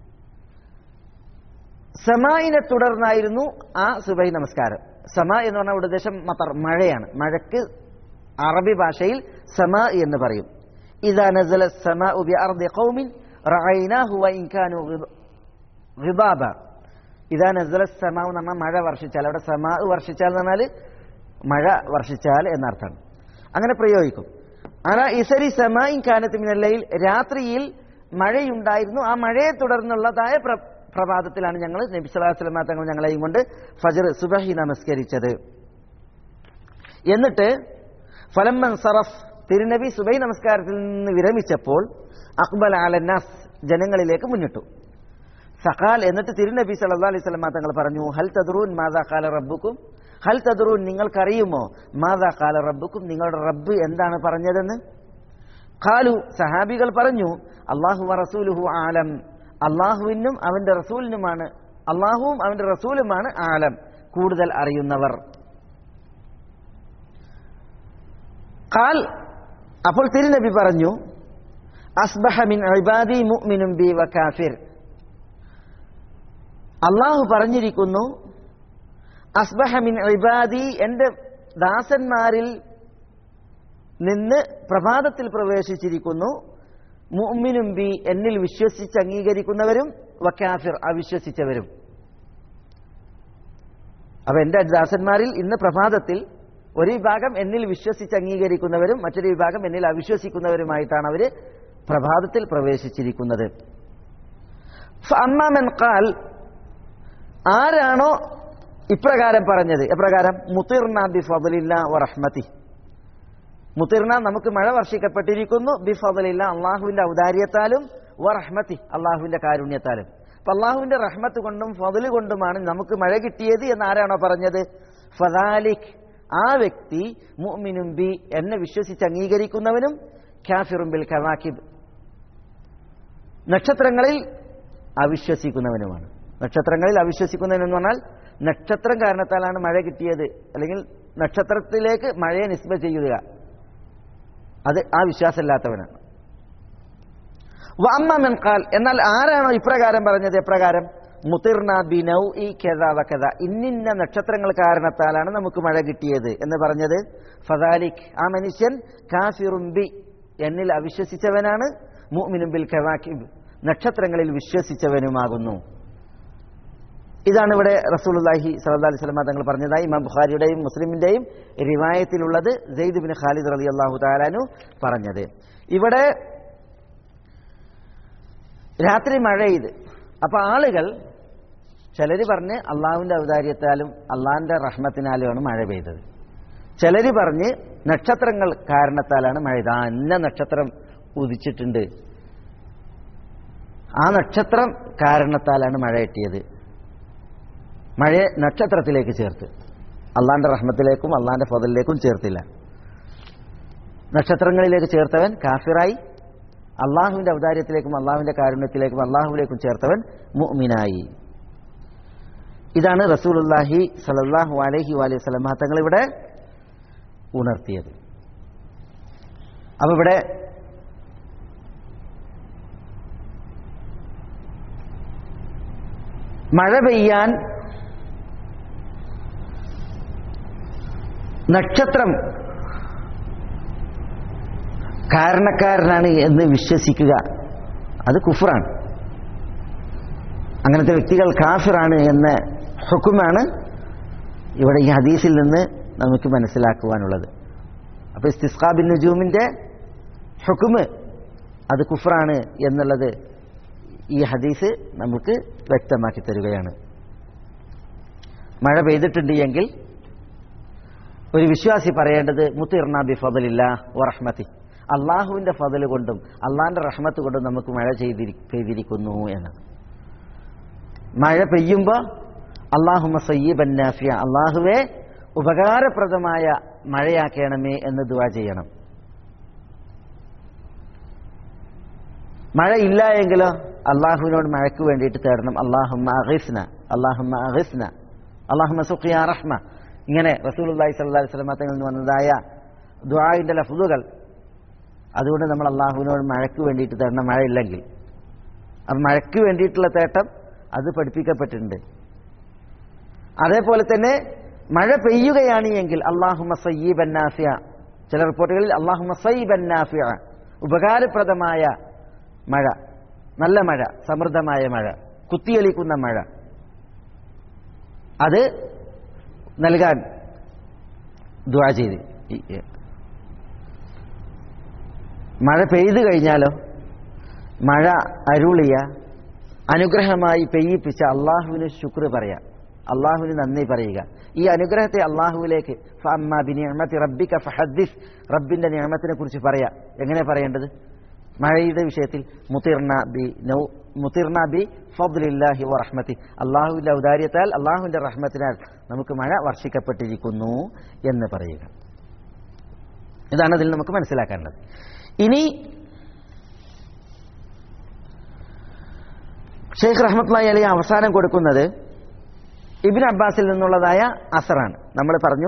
സമാഇനെ തുടർന്നായിരുന്നു ആ സുബ്ഹി നമസ്കാരം. സമാ എന്ന് പറഞ്ഞാൽ ഇവിടെ ഉദ്ദേശം മത്തർ, മഴയാണ്. മഴയ്ക്ക് അറബി ഭാഷയിൽ സമാ എന്ന് പറയും. ഇദാ നസല സമാഉ ബിഅർദി ഖൗമിൻ റഅയ്നാഹു വഇൻ കാനൂ ഗിദാബ. ഇദാ നസല സമാഉ എന്ന് പറഞ്ഞാൽ മഴ വർഷിച്ചാൽ, അവിടെ സമാ വർഷിച്ചാൽ എന്ന് പറഞ്ഞാൽ മഴ വർഷിച്ചാൽ എന്നർത്ഥമാണ്. അങ്ങനെ പ്രയോഗിക്കും. അലാ ഇസരി സമാഇൻ കാനത് മിനൽ ലൈൽ, രാത്രിയിൽ മഴയുണ്ടായിരുന്നു. ആ മഴയെ തുടർന്നുള്ളതായ പ്രഭാതത്തിലാണ് ഞങ്ങൾ നബി സല്ലല്ലാഹു അലൈഹി വസല്ലം തങ്ങൾ ഞങ്ങളെയും കൊണ്ട് ഫജ്ർ സുബ്ഹി നമസ്കരിച്ചത്. എന്നിട്ട് ഫലമ്മൻ സറഫ്, തിരുനബി സുബ്ഹി നമസ്കാരത്തിൽ നിന്ന് വിരമിച്ചപ്പോൾ അഖ്ബല അലന്നാസ്, ജനങ്ങളിലേക്ക് മുന്നിട്ടു. ഫഖാൽ, എന്നിട്ട് തിരുനബി സല്ലല്ലാഹു അലൈഹി വസല്ലം തങ്ങൾ പറഞ്ഞു, ഹൽ തദ്റൂൻ മാദാ ഖാല റബ്ബുക്കും, ഹൽ തദ്റൂൻ നിങ്ങൾക്കറിയുമോ, മാദാ ഖാല റബ്ബുക്കും നിങ്ങളുടെ റബ്ബ് എന്താണ് പറഞ്ഞതെന്ന്. ഖാലു, സഹാബികൾ പറഞ്ഞു, അല്ലാഹു വറസൂലുഹു ആലം, അള്ളാഹുവിനും അവന്റെ റസൂലിനുമാണ്, അള്ളാഹുവും അവന്റെ റസൂലുമാണ് ആലം, കൂടുതൽ അറിയുന്നവർ. ഖാൽ, അപ്പോൾ തിരുനബി പറഞ്ഞു, അസ്ബഹ മിൻ ഇബാദി മുഅ്മിനും ബി വകാഫിർ, അള്ളാഹു പറഞ്ഞിരിക്കുന്നു, അസ്ബഹ മിൻ ഇബാദി, എന്റെ ദാസന്മാരിൽ നിന്ന് പ്രഭാതത്തിൽ പ്രവേശിച്ചിരിക്കുന്നു, മുഅ്മിനും ബി, എന്നിൽ വിശ്വസിച്ച് അംഗീകരിക്കുന്നവരും, വകാഫിർ, അവിശ്വസിച്ചവരും. അപ്പൊ എന്റെ ദാസന്മാരിൽ ഇന്ന് പ്രഭാതത്തിൽ ഒരു വിഭാഗം എന്നിൽ വിശ്വസിച്ച് അംഗീകരിക്കുന്നവരും മറ്റൊരു വിഭാഗം എന്നിൽ അവിശ്വസിക്കുന്നവരുമായിട്ടാണ് അവര് പ്രഭാതത്തിൽ പ്രവേശിച്ചിരിക്കുന്നത്. ഫഅമ്മാ മൻ ഖാൽ, ആരാണോ ഇപ്രകാരം പറഞ്ഞത്, എപ്രകാരം? മുതിർനാ ബിഫദ്ലില്ലാഹി വറഹ്മതിഹി, മുതിർന, നമുക്ക് മഴ വർഷിക്കപ്പെട്ടിരിക്കുന്നു, ബിഫദ്ലില്ലാഹി, അള്ളാഹുവിന്റെ ഔദാര്യത്താലും, വറഹ്മതി, അള്ളാഹുവിന്റെ കാരുണ്യത്താലും. അപ്പൊ അള്ളാഹുവിന്റെ റഹ്മത്ത് കൊണ്ടും ഫദ്ല് കൊണ്ടുമാണ് നമുക്ക് മഴ കിട്ടിയത് എന്ന് ആരാണോ പറഞ്ഞത്? ഫദാലിക്, ആ വ്യക്തി, മുഅ്മിനും ബി, എന്നെ വിശ്വസിച്ച് അംഗീകരിക്കുന്നവനും, കാഫിറും ബിൽ കവാകിബ്, നക്ഷത്രങ്ങളിൽ അവിശ്വസിക്കുന്നവനുമാണ്. നക്ഷത്രങ്ങളിൽ അവിശ്വസിക്കുന്നവനെന്ന് പറഞ്ഞാൽ നക്ഷത്രം കാരണത്താലാണ് മഴ കിട്ടിയത്, അല്ലെങ്കിൽ നക്ഷത്രത്തിലേക്ക് മഴയെ നിസ്ബ ചെയ്യുക, അത് ആ വിശ്വാസമില്ലാത്തവനാണ്. വഅമ്മാ മൻ ഖാൽ, എന്നാൽ ആരാണോ ഇപ്രകാരം പറഞ്ഞത്, എപ്രകാരം? മുതിർനാ ബിനൗഇ കദാ വകദാ, ഇന്നിന്ന നക്ഷത്രങ്ങൾ കാരണത്താലാണ് നമുക്ക് മഴ കിട്ടിയത് എന്ന് പറഞ്ഞത്, ഫദാലിക്, ആ മനുഷ്യൻ, കാഫിറും ബി, എന്നിൽ അവിശ്വസിച്ചവനാണ്, മുഅ്മിനും ബിൽ കവാകിബ്, നക്ഷത്രങ്ങളിൽ വിശ്വസിച്ചവനുമാകുന്നു. ഇതാണ് ഇവിടെ റസൂലുള്ളാഹി സ്വല്ലല്ലാഹു അലൈഹി വസല്ലം തങ്ങൾ പറഞ്ഞതായി ഇമാം ബുഖാരിയുടെയും മുസ്ലിമിന്റെയും റിവായത്തിലുള്ളത് സെയ്ദ് ഇബ്നു ഖാലിദ് റളിയല്ലാഹു തആല അൻഹു പറഞ്ഞത്. ഇവിടെ രാത്രി മഴ പെയ്ത്, അപ്പൊ ആളുകൾ ചിലര് പറഞ്ഞ് അള്ളാഹുവിന്റെ ഔദാര്യത്താലും അള്ളാഹിന്റെ റഹ്മത്തിനാലുമാണ് മഴ പെയ്തത്, ചിലര് പറഞ്ഞ് നക്ഷത്രങ്ങൾ കാരണത്താലാണ് മഴ പെയ്തത്. ഇന്ന നക്ഷത്രം ഉദിച്ചിട്ടുണ്ട്, ആ നക്ഷത്രം കാരണത്താലാണ് മഴ കിട്ടിയത്. മഴയെ നക്ഷത്രത്തിലേക്ക് ചേർത്ത്, അള്ളാഹിന്റെ റഹ്മത്തിലേക്കും അള്ളാഹിന്റെ ഫദ്ലിലേക്കും ചേർത്തില്ല. നക്ഷത്രങ്ങളിലേക്ക് ചേർത്തവൻ കാഫിറായി, അള്ളാഹുവിന്റെ ഔദാര്യത്തിലേക്കും അള്ളാഹുവിന്റെ കാരുണ്യത്തിലേക്കും അള്ളാഹുവിലേക്കും ചേർത്തവൻ മുഅ്മിനായി. ഇതാണ് റസൂലുള്ളാഹി സ്വല്ലല്ലാഹു അലൈഹി വസല്ലം തങ്ങൾ ഇവിടെ ഉണർത്തിയത്. അപ്പൊ ഇവിടെ മഴ പെയ്യാൻ നക്ഷത്രം കാരണക്കാരനാണ് എന്ന് വിശ്വസിക്കുക അത് കുഫ്റാണ്. അങ്ങനത്തെ വ്യക്തികൾ കാഫിറാണ് എന്ന ഹുക്കുമാണ് ഇവിടെ ഈ ഹദീസിൽ നിന്ന് നമുക്ക് മനസ്സിലാക്കുവാനുള്ളത്. അപ്പോൾ ഇസ്തിസ്ഖാ ബിൻ നുജൂമിന്റെ ഹുക്കുമ് അത് കുഫ്റാണ് എന്നുള്ളത് ഈ ഹദീസ് നമുക്ക് വ്യക്തമാക്കി തരികയാണ്. മഴ പെയ്തിട്ടുണ്ട് എങ്കിൽ ഒരു വിശ്വാസി പറയേണ്ടത് മുത്തിർനാ ബി ഫദ്ലില്ലാഹ് വറഹ്മതി, അള്ളാഹുവിന്റെ ഫضل കൊണ്ടും അള്ളാഹിന്റെ റഹ്മത്ത് കൊണ്ടും നമുക്ക് മഴ പെയ്തിരിക്കുന്നു എന്നാണ്. മഴ പെയ്യുമ്പോൾ അല്ലാഹുമ്മ സയ്യിബൻ നാഫിയ, അള്ളാഹുവേ ഉപകാരപ്രദമായ മഴയാക്കണമേ എന്ന് ദുആ ചെയ്യണം. മഴ ഇല്ല എങ്കിലോ അള്ളാഹുവിനോട് മഴയ്ക്ക് വേണ്ടിയിട്ട് തേടണം. അല്ലാഹുമ്മ അഗിസ്ന, അല്ലാഹുമ്മ അഗിസ്ന, അല്ലാഹുമ്മ സുഖിയ റഹ്മ. ഇങ്ങനെ റസൂലുള്ളാഹി സ്വല്ലല്ലാഹു അലൈഹി വസല്ലം തങ്ങളിൽ നിന്ന് വന്നതായ ദുആഇന്റെ ലഫ്ദുകൾ. അതുകൊണ്ട് നമ്മൾ അള്ളാഹുവിനോട് മഴയ്ക്ക് വേണ്ടിയിട്ട് തേടണം, മഴയില്ലെങ്കിൽ. അപ്പം മഴയ്ക്ക് വേണ്ടിയിട്ടുള്ള തേട്ടം അത് പഠിപ്പിക്കപ്പെട്ടിട്ടുണ്ട്. അതേപോലെ തന്നെ മഴ പെയ്യുകയാണ് എങ്കിൽ അല്ലാഹുമ്മ സയ്യിബൻ നാഫിയ, ചില റിപ്പോർട്ടുകളിൽ അല്ലാഹുമ്മ സയ്യിബൻ നാഫിയ, ഉപകാരപ്രദമായ മഴ, നല്ല മഴ, സമൃദ്ധമായ മഴ, കുത്തിയൊലിക്കുന്ന മഴ, അത് നൽകാൻ ദുആ ചെയ്ത്. മഴ പെയ്തു കഴിഞ്ഞാലോ മഴ അരുളിയ അനുഗ്രഹമായി പെയ്യിപ്പിച്ച അള്ളാഹുവിന് ശുക്ർ പറയാം, അള്ളാഹുവിന് നന്ദി പറയുക. ഈ അനുഗ്രഹത്തെ അള്ളാഹുവിലേക്ക് ഫഅമ്മാ ബിനിഅമതി റബ്ബിക ഫഹദ്ദിസ്, റബ്ബിന്റെ നിഅമത്തിനെ കുറിച്ച് പറയാം. എങ്ങനെ പറയേണ്ടത്? മഴയുടെ വിഷയത്തിൽ മുതിർനാ ബി ഫദ്ലില്ലാഹി വറഹ്മതി, അള്ളാഹുവിന്റെ ഔദാര്യത്താൽ അള്ളാഹുവിന്റെ റഹ്മത്തിനാൽ നമുക്ക് മഴ വർഷിക്കപ്പെട്ടിരിക്കുന്നു എന്ന് പറയുക. ഇതാണ് അതിൽ നമുക്ക് മനസ്സിലാക്കാനുള്ളത്. ഇനി ഷെയ്ഖ് റഹ്മത്തുള്ളാഹി അലൈഹി അവസാനം കൊടുക്കുന്നത് ഇബ്നു അബ്ബാസിൽ നിന്നുള്ളതായ അസറാണ്. നമ്മൾ പറഞ്ഞു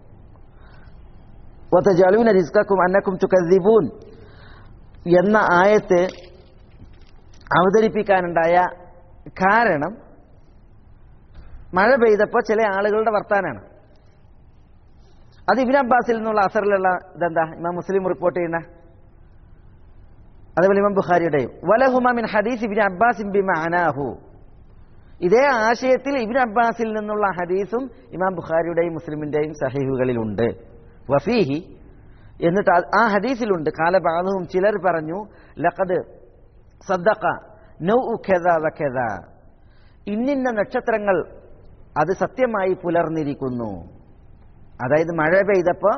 വതജഅലൂന റിസ്കക്കും അന്നക്കും തുകദ്ദിബൂൻ എന്ന ആയത്ത് അവതരിപ്പിക്കാനുണ്ടായ കാരണം മഴ പെയ്തപ്പോൾ ചില ആളുകളുടെ വർത്താനാണ്. അത് ഇബ്നു അബ്ബാസിൽ നിന്നുള്ള അസറിലുള്ള ഇതെന്താ? ഇമാം മുസ്ലിം റിപ്പോർട്ട് ചെയ്യുന്ന, അതേപോലെ ഇമാം ബുഖാരിയുടെയും വലഹുമ മിൻ ഹദീസ് ഇബ്നു അബ്ബാസിൻ ബിമഅനാഹു, ഇതേ ആശയത്തിൽ ഇബ്നു അബ്ബാസിൽ നിന്നുള്ള ഹദീസും ഇമാം ബുഖാരിയുടെയും മുസ്ലിമിന്റെയും സഹീഹുകളിലുണ്ട്. വഫീഹി, എന്നിട്ട് ആ ഹദീസിലുണ്ട് ഖാല ബഅദുഹും, ചിലർ പറഞ്ഞു ലഖദ് സദ്ദഖ നൗഉ കദാ വകദാ, ഇന്നിന്ന നക്ഷത്രങ്ങൾ അത് സത്യമായി പുലർന്നിരിക്കുന്നു. അതായത് മഴ പെയ്തപ്പോൾ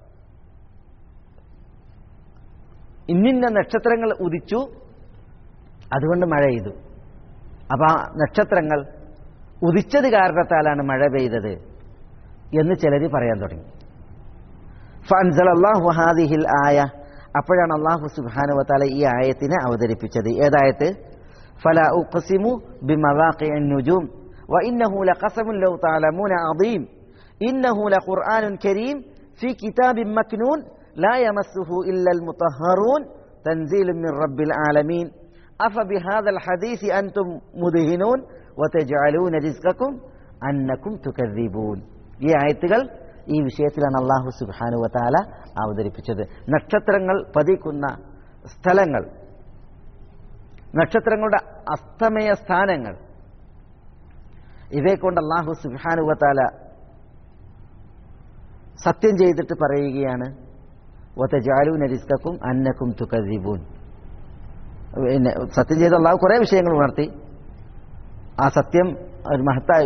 ഇന്നിന്ന നക്ഷത്രങ്ങൾ ഉദിച്ചു, അതുകൊണ്ട് മഴ പെയ്തു. അപ്പൊ ആ നക്ഷത്രങ്ങൾ ഉദിച്ചത് കാരണത്താലാണ് മഴ പെയ്തത് എന്ന് ചിലർ പറയാൻ തുടങ്ങി. ഫഅൻസലല്ലാഹു ഹാദിഹിൽ ആയ, അപ്പോഴാണ് അല്ലാഹു സുബ്ഹാനഹു വതആല ഈ ആയത്തിനെ അവതരിപ്പിച്ചത്. ഏതായത്ത്? ഫലാ ഉഖ്സിമു ബിമവാഖിഇൻ നുജൂം വഇന്നഹു ലഖസമുൻ ലൗ തഅലമൂന അദീം ഇന്നഹു ലഖുർആനുൻ കരീം ഫീ കിതാബിൻ മക്നൂൻ ലാ യമസ്സുഹു ഇല്ലൽ മുതഹ്ഹറൂൻ തൻസീലുൻ മിർ റബ്ബിൽ ആലമീൻ അഫബിഹാദൽ ഹദീസി അൻതും മുദ്ഹിനൂൻ വതജഅലൂന റിസ്കക്കും അന്നക്കും തുകദ്ദിബൂൻ. ഈ ആയത്തുകൾ ഈ വിഷയത്തിലാണ് അല്ലാഹു സുബ്ഹാനഹു വതആല അവതരിപ്പിച്ചത്. നക്ഷത്രങ്ങൾ പതിക്കുന്ന സ്ഥലങ്ങൾ, നക്ഷത്രങ്ങളുടെ അസ്തമയ സ്ഥാനങ്ങൾ, ഇവയെ കൊണ്ട് അല്ലാഹു സുബ്ഹാനഹു വതആല സത്യം ചെയ്തിട്ട് പറയുകയാണ് വതജഅലൂന റിസ്കക്കും അന്നക്കും തുകദ്ദിബൂൻ. പിന്നെ സത്യം ചെയ്ത അല്ലാഹു കുറേ വിഷയങ്ങൾ ഉണർത്തി. ആ സത്യം ഒരു മഹത്തായ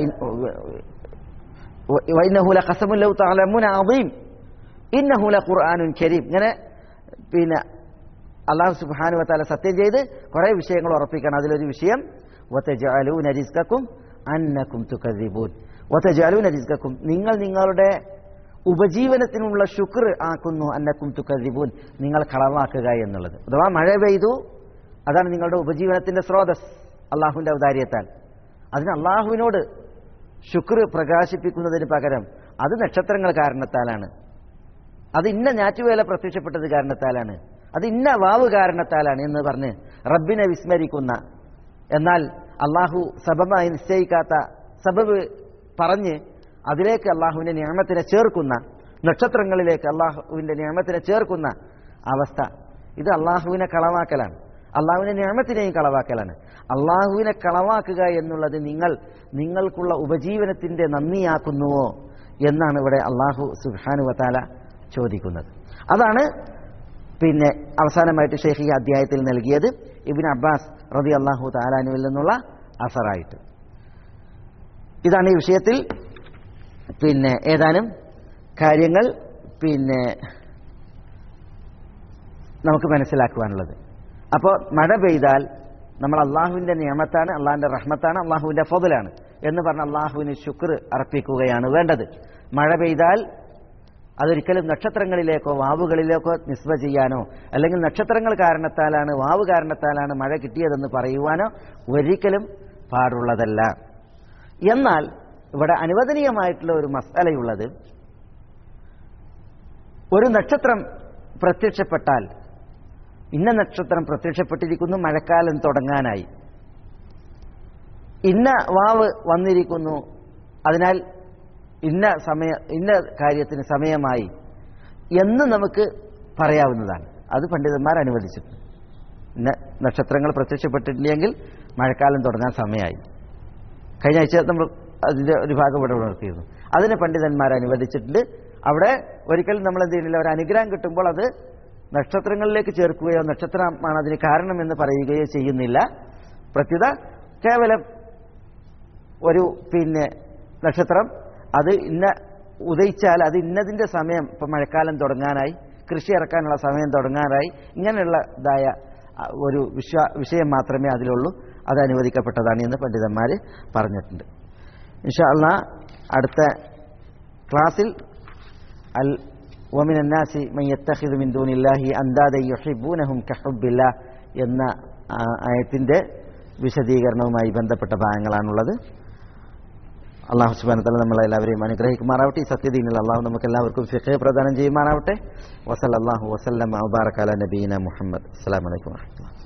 വഇന്നഹു ലഖസമുൻ ലൗ തഅലമൂന അദീം ഇന്നഹു ലഖുർആനുൻ കരീം. ഇങ്ങനെ പിന്നെ അല്ലാഹു സുബ്ഹാനഹു വതആല സത്യം ചെയ്ത് കുറേ വിഷയങ്ങൾ ഉറപ്പിക്കണം. അതിലൊരു വിഷയം വതജഅലൂന റിസ്കക്കും അന്നക്കും തുകദ്ദിബൂൻ. വതജഅലൂന റിസ്കക്കും, നിങ്ങൾ നിങ്ങളുടെ ഉപജീവനത്തിനുള്ള ശുക്ർ ആക്കുന്നു, അന്നക്കും തുകദ്ദിബൂൻ, നിങ്ങൾ കളവാക്കുക എന്നുള്ളത്. അഥവാ മഴ പെയ്തു, അതാണ് നിങ്ങളുടെ ഉപജീവനത്തിന്റെ സ്രോതസ് അള്ളാഹുവിന്റെ ഔദാര്യത്താൽ. അതിന് അള്ളാഹുവിനോട് ശുക്ർ പ്രകാശിപ്പിക്കുന്നതിന് പകരം അത് നക്ഷത്രങ്ങൾ കാരണത്താലാണ്, അത് ഇന്ന ഞാറ്റുവേല പ്രത്യക്ഷപ്പെട്ടത് കാരണത്താലാണ്, അത് ഇന്ന വാവ് കാരണത്താലാണ് എന്ന് പറഞ്ഞ് റബ്ബിനെ വിസ്മരിക്കുന്ന, എന്നാൽ അള്ളാഹു സബബായി നിശ്ചയിക്കാത്ത സബബ് പറഞ്ഞ് അതിലേക്ക് അള്ളാഹുവിന്റെ നിഅമത്തിനെ ചേർക്കുന്ന, നക്ഷത്രങ്ങളിലേക്ക് അള്ളാഹുവിന്റെ നിഅമത്തിനെ ചേർക്കുന്ന അവസ്ഥ, ഇത് അള്ളാഹുവിനെ കളവാക്കലാണ്, അള്ളാഹുവിന്റെ നിഅമത്തിനെയും കളവാക്കലാണ്. അള്ളാഹുവിനെ കളവാക്കുക എന്നുള്ളത് നിങ്ങൾക്കുള്ള ഉപജീവനത്തിന്റെ നന്ദിയാക്കുന്നുവോ എന്നാണ് ഇവിടെ അള്ളാഹു സുബ്ഹാനഹു വതആല ചോദിക്കുന്നത്. അതാണ് പിന്നെ അവസാനമായിട്ട് ഷെയ്ഖ് ഈ അധ്യായത്തിൽ നൽകിയത് ഇബ്നു അബ്ബാസ് റളിയല്ലാഹു തആല അൻഹുവിൽ നിന്നുള്ള അസറായിട്ട്. ഇതാണ് ഈ വിഷയത്തിൽ പിന്നെ ഏതാനും കാര്യങ്ങൾ പിന്നെ നമുക്ക് മനസ്സിലാക്കുവാനുള്ളത്. അപ്പോൾ മഴ പെയ്താൽ നമ്മൾ അള്ളാഹുവിൻ്റെ നിയമത്താണ്, അള്ളാഹുവിൻ്റെ റഹ്മത്താണ്, അള്ളാഹുവിൻ്റെ ഫضലാണ് എന്ന് പറഞ്ഞ് അള്ളാഹുവിന് ശുക്ർ അർപ്പിക്കുകയാണ് വേണ്ടത്. മഴ പെയ്താൽ അതൊരിക്കലും നക്ഷത്രങ്ങളിലേക്കോ വാവുകളിലേക്കോ നിസ്ബ ചെയ്യാനോ അല്ലെങ്കിൽ നക്ഷത്രങ്ങൾ കാരണത്താലാണ് വാവ് കാരണത്താലാണ് മഴ കിട്ടിയതെന്ന് പറയുവാനോ ഒരിക്കലും പാടുള്ളതല്ല. എന്നാൽ ഇവിടെ അനുവദനീയമായിട്ടുള്ള ഒരു മസ്അലയുള്ളത്, ഒരു നക്ഷത്രം പ്രത്യക്ഷപ്പെട്ടാൽ ഇന്ന നക്ഷത്രം പ്രത്യക്ഷപ്പെട്ടിരിക്കുന്നു, മഴക്കാലം തുടങ്ങാനായി, ഇന്ന വാവ് വന്നിരിക്കുന്നു, അതിനാൽ ഇന്ന കാര്യത്തിന് സമയമായി എന്ന് നമുക്ക് പറയാവുന്നതാണ്. അത് പണ്ഡിതന്മാർ അനുവദിച്ചിട്ടുണ്ട്. ഇന്ന നക്ഷത്രങ്ങൾ പ്രത്യക്ഷപ്പെട്ടിട്ടില്ലെങ്കിൽ മഴക്കാലം തുടങ്ങാൻ സമയമായി. കഴിഞ്ഞ ആഴ്ച നമ്മൾ അതിൻ്റെ ഒരു ഭാഗം ഇവിടെ ഉണർത്തിയിരുന്നു. അതിനെ പണ്ഡിതന്മാർ അനുവദിച്ചിട്ടുണ്ട്. അവിടെ ഒരിക്കലും നമ്മൾ എന്ത് ചെയ്യുന്നില്ല, ഒരു അനുഗ്രഹം കിട്ടുമ്പോൾ അത് നക്ഷത്രങ്ങളിലേക്ക് ചേർക്കുകയോ നക്ഷത്രമാണ് അതിന് കാരണമെന്ന് പറയുകയോ ചെയ്യുന്നില്ല. പ്രത്യുത കേവലം ഒരു നക്ഷത്രം അത് ഉദയിച്ചാൽ അത് ഇന്നതിൻ്റെ സമയം, ഇപ്പം മഴക്കാലം തുടങ്ങാനായി, കൃഷി ഇറക്കാനുള്ള സമയം തുടങ്ങാനായി, ഇങ്ങനെയുള്ളതായ ഒരു വിഷയം മാത്രമേ അതിലുള്ളൂ. അത് അനുവദിക്കപ്പെട്ടതാണ് എന്ന് പണ്ഡിതന്മാർ പറഞ്ഞിട്ടുണ്ട്. ഇൻഷാ അല്ലാഹ് അടുത്ത ക്ലാസ്സിൽ ومن الناس من يتخذ من دون الله أندادا يحبونهم كحب الله എന്ന ആയത്തിന്റെ വിശദീകരണവുമായി ബന്ധപ്പെട്ട ഭാഗങ്ങളാണുള്ളത്. അല്ലാഹു സുബ്ഹാനഹു വ തആല നമ്മളെല്ലാവരെയും അനുഗ്രഹിക്കുമാറാവട്ടെ. ഈ സത്യദീനിൽ അല്ലാഹു നമുക്കെല്ലാവർക്കും ഫിഖ് പ്രദാനം ചെയ്യുമാറാവട്ടെ. വസല്ലല്ലാഹു വസല്ലമ വബാറക അലാ നബിയിന മുഹമ്മദ്. അസ്സലാമു അലൈക്കും വറഹ്മത്തുള്ളാഹി.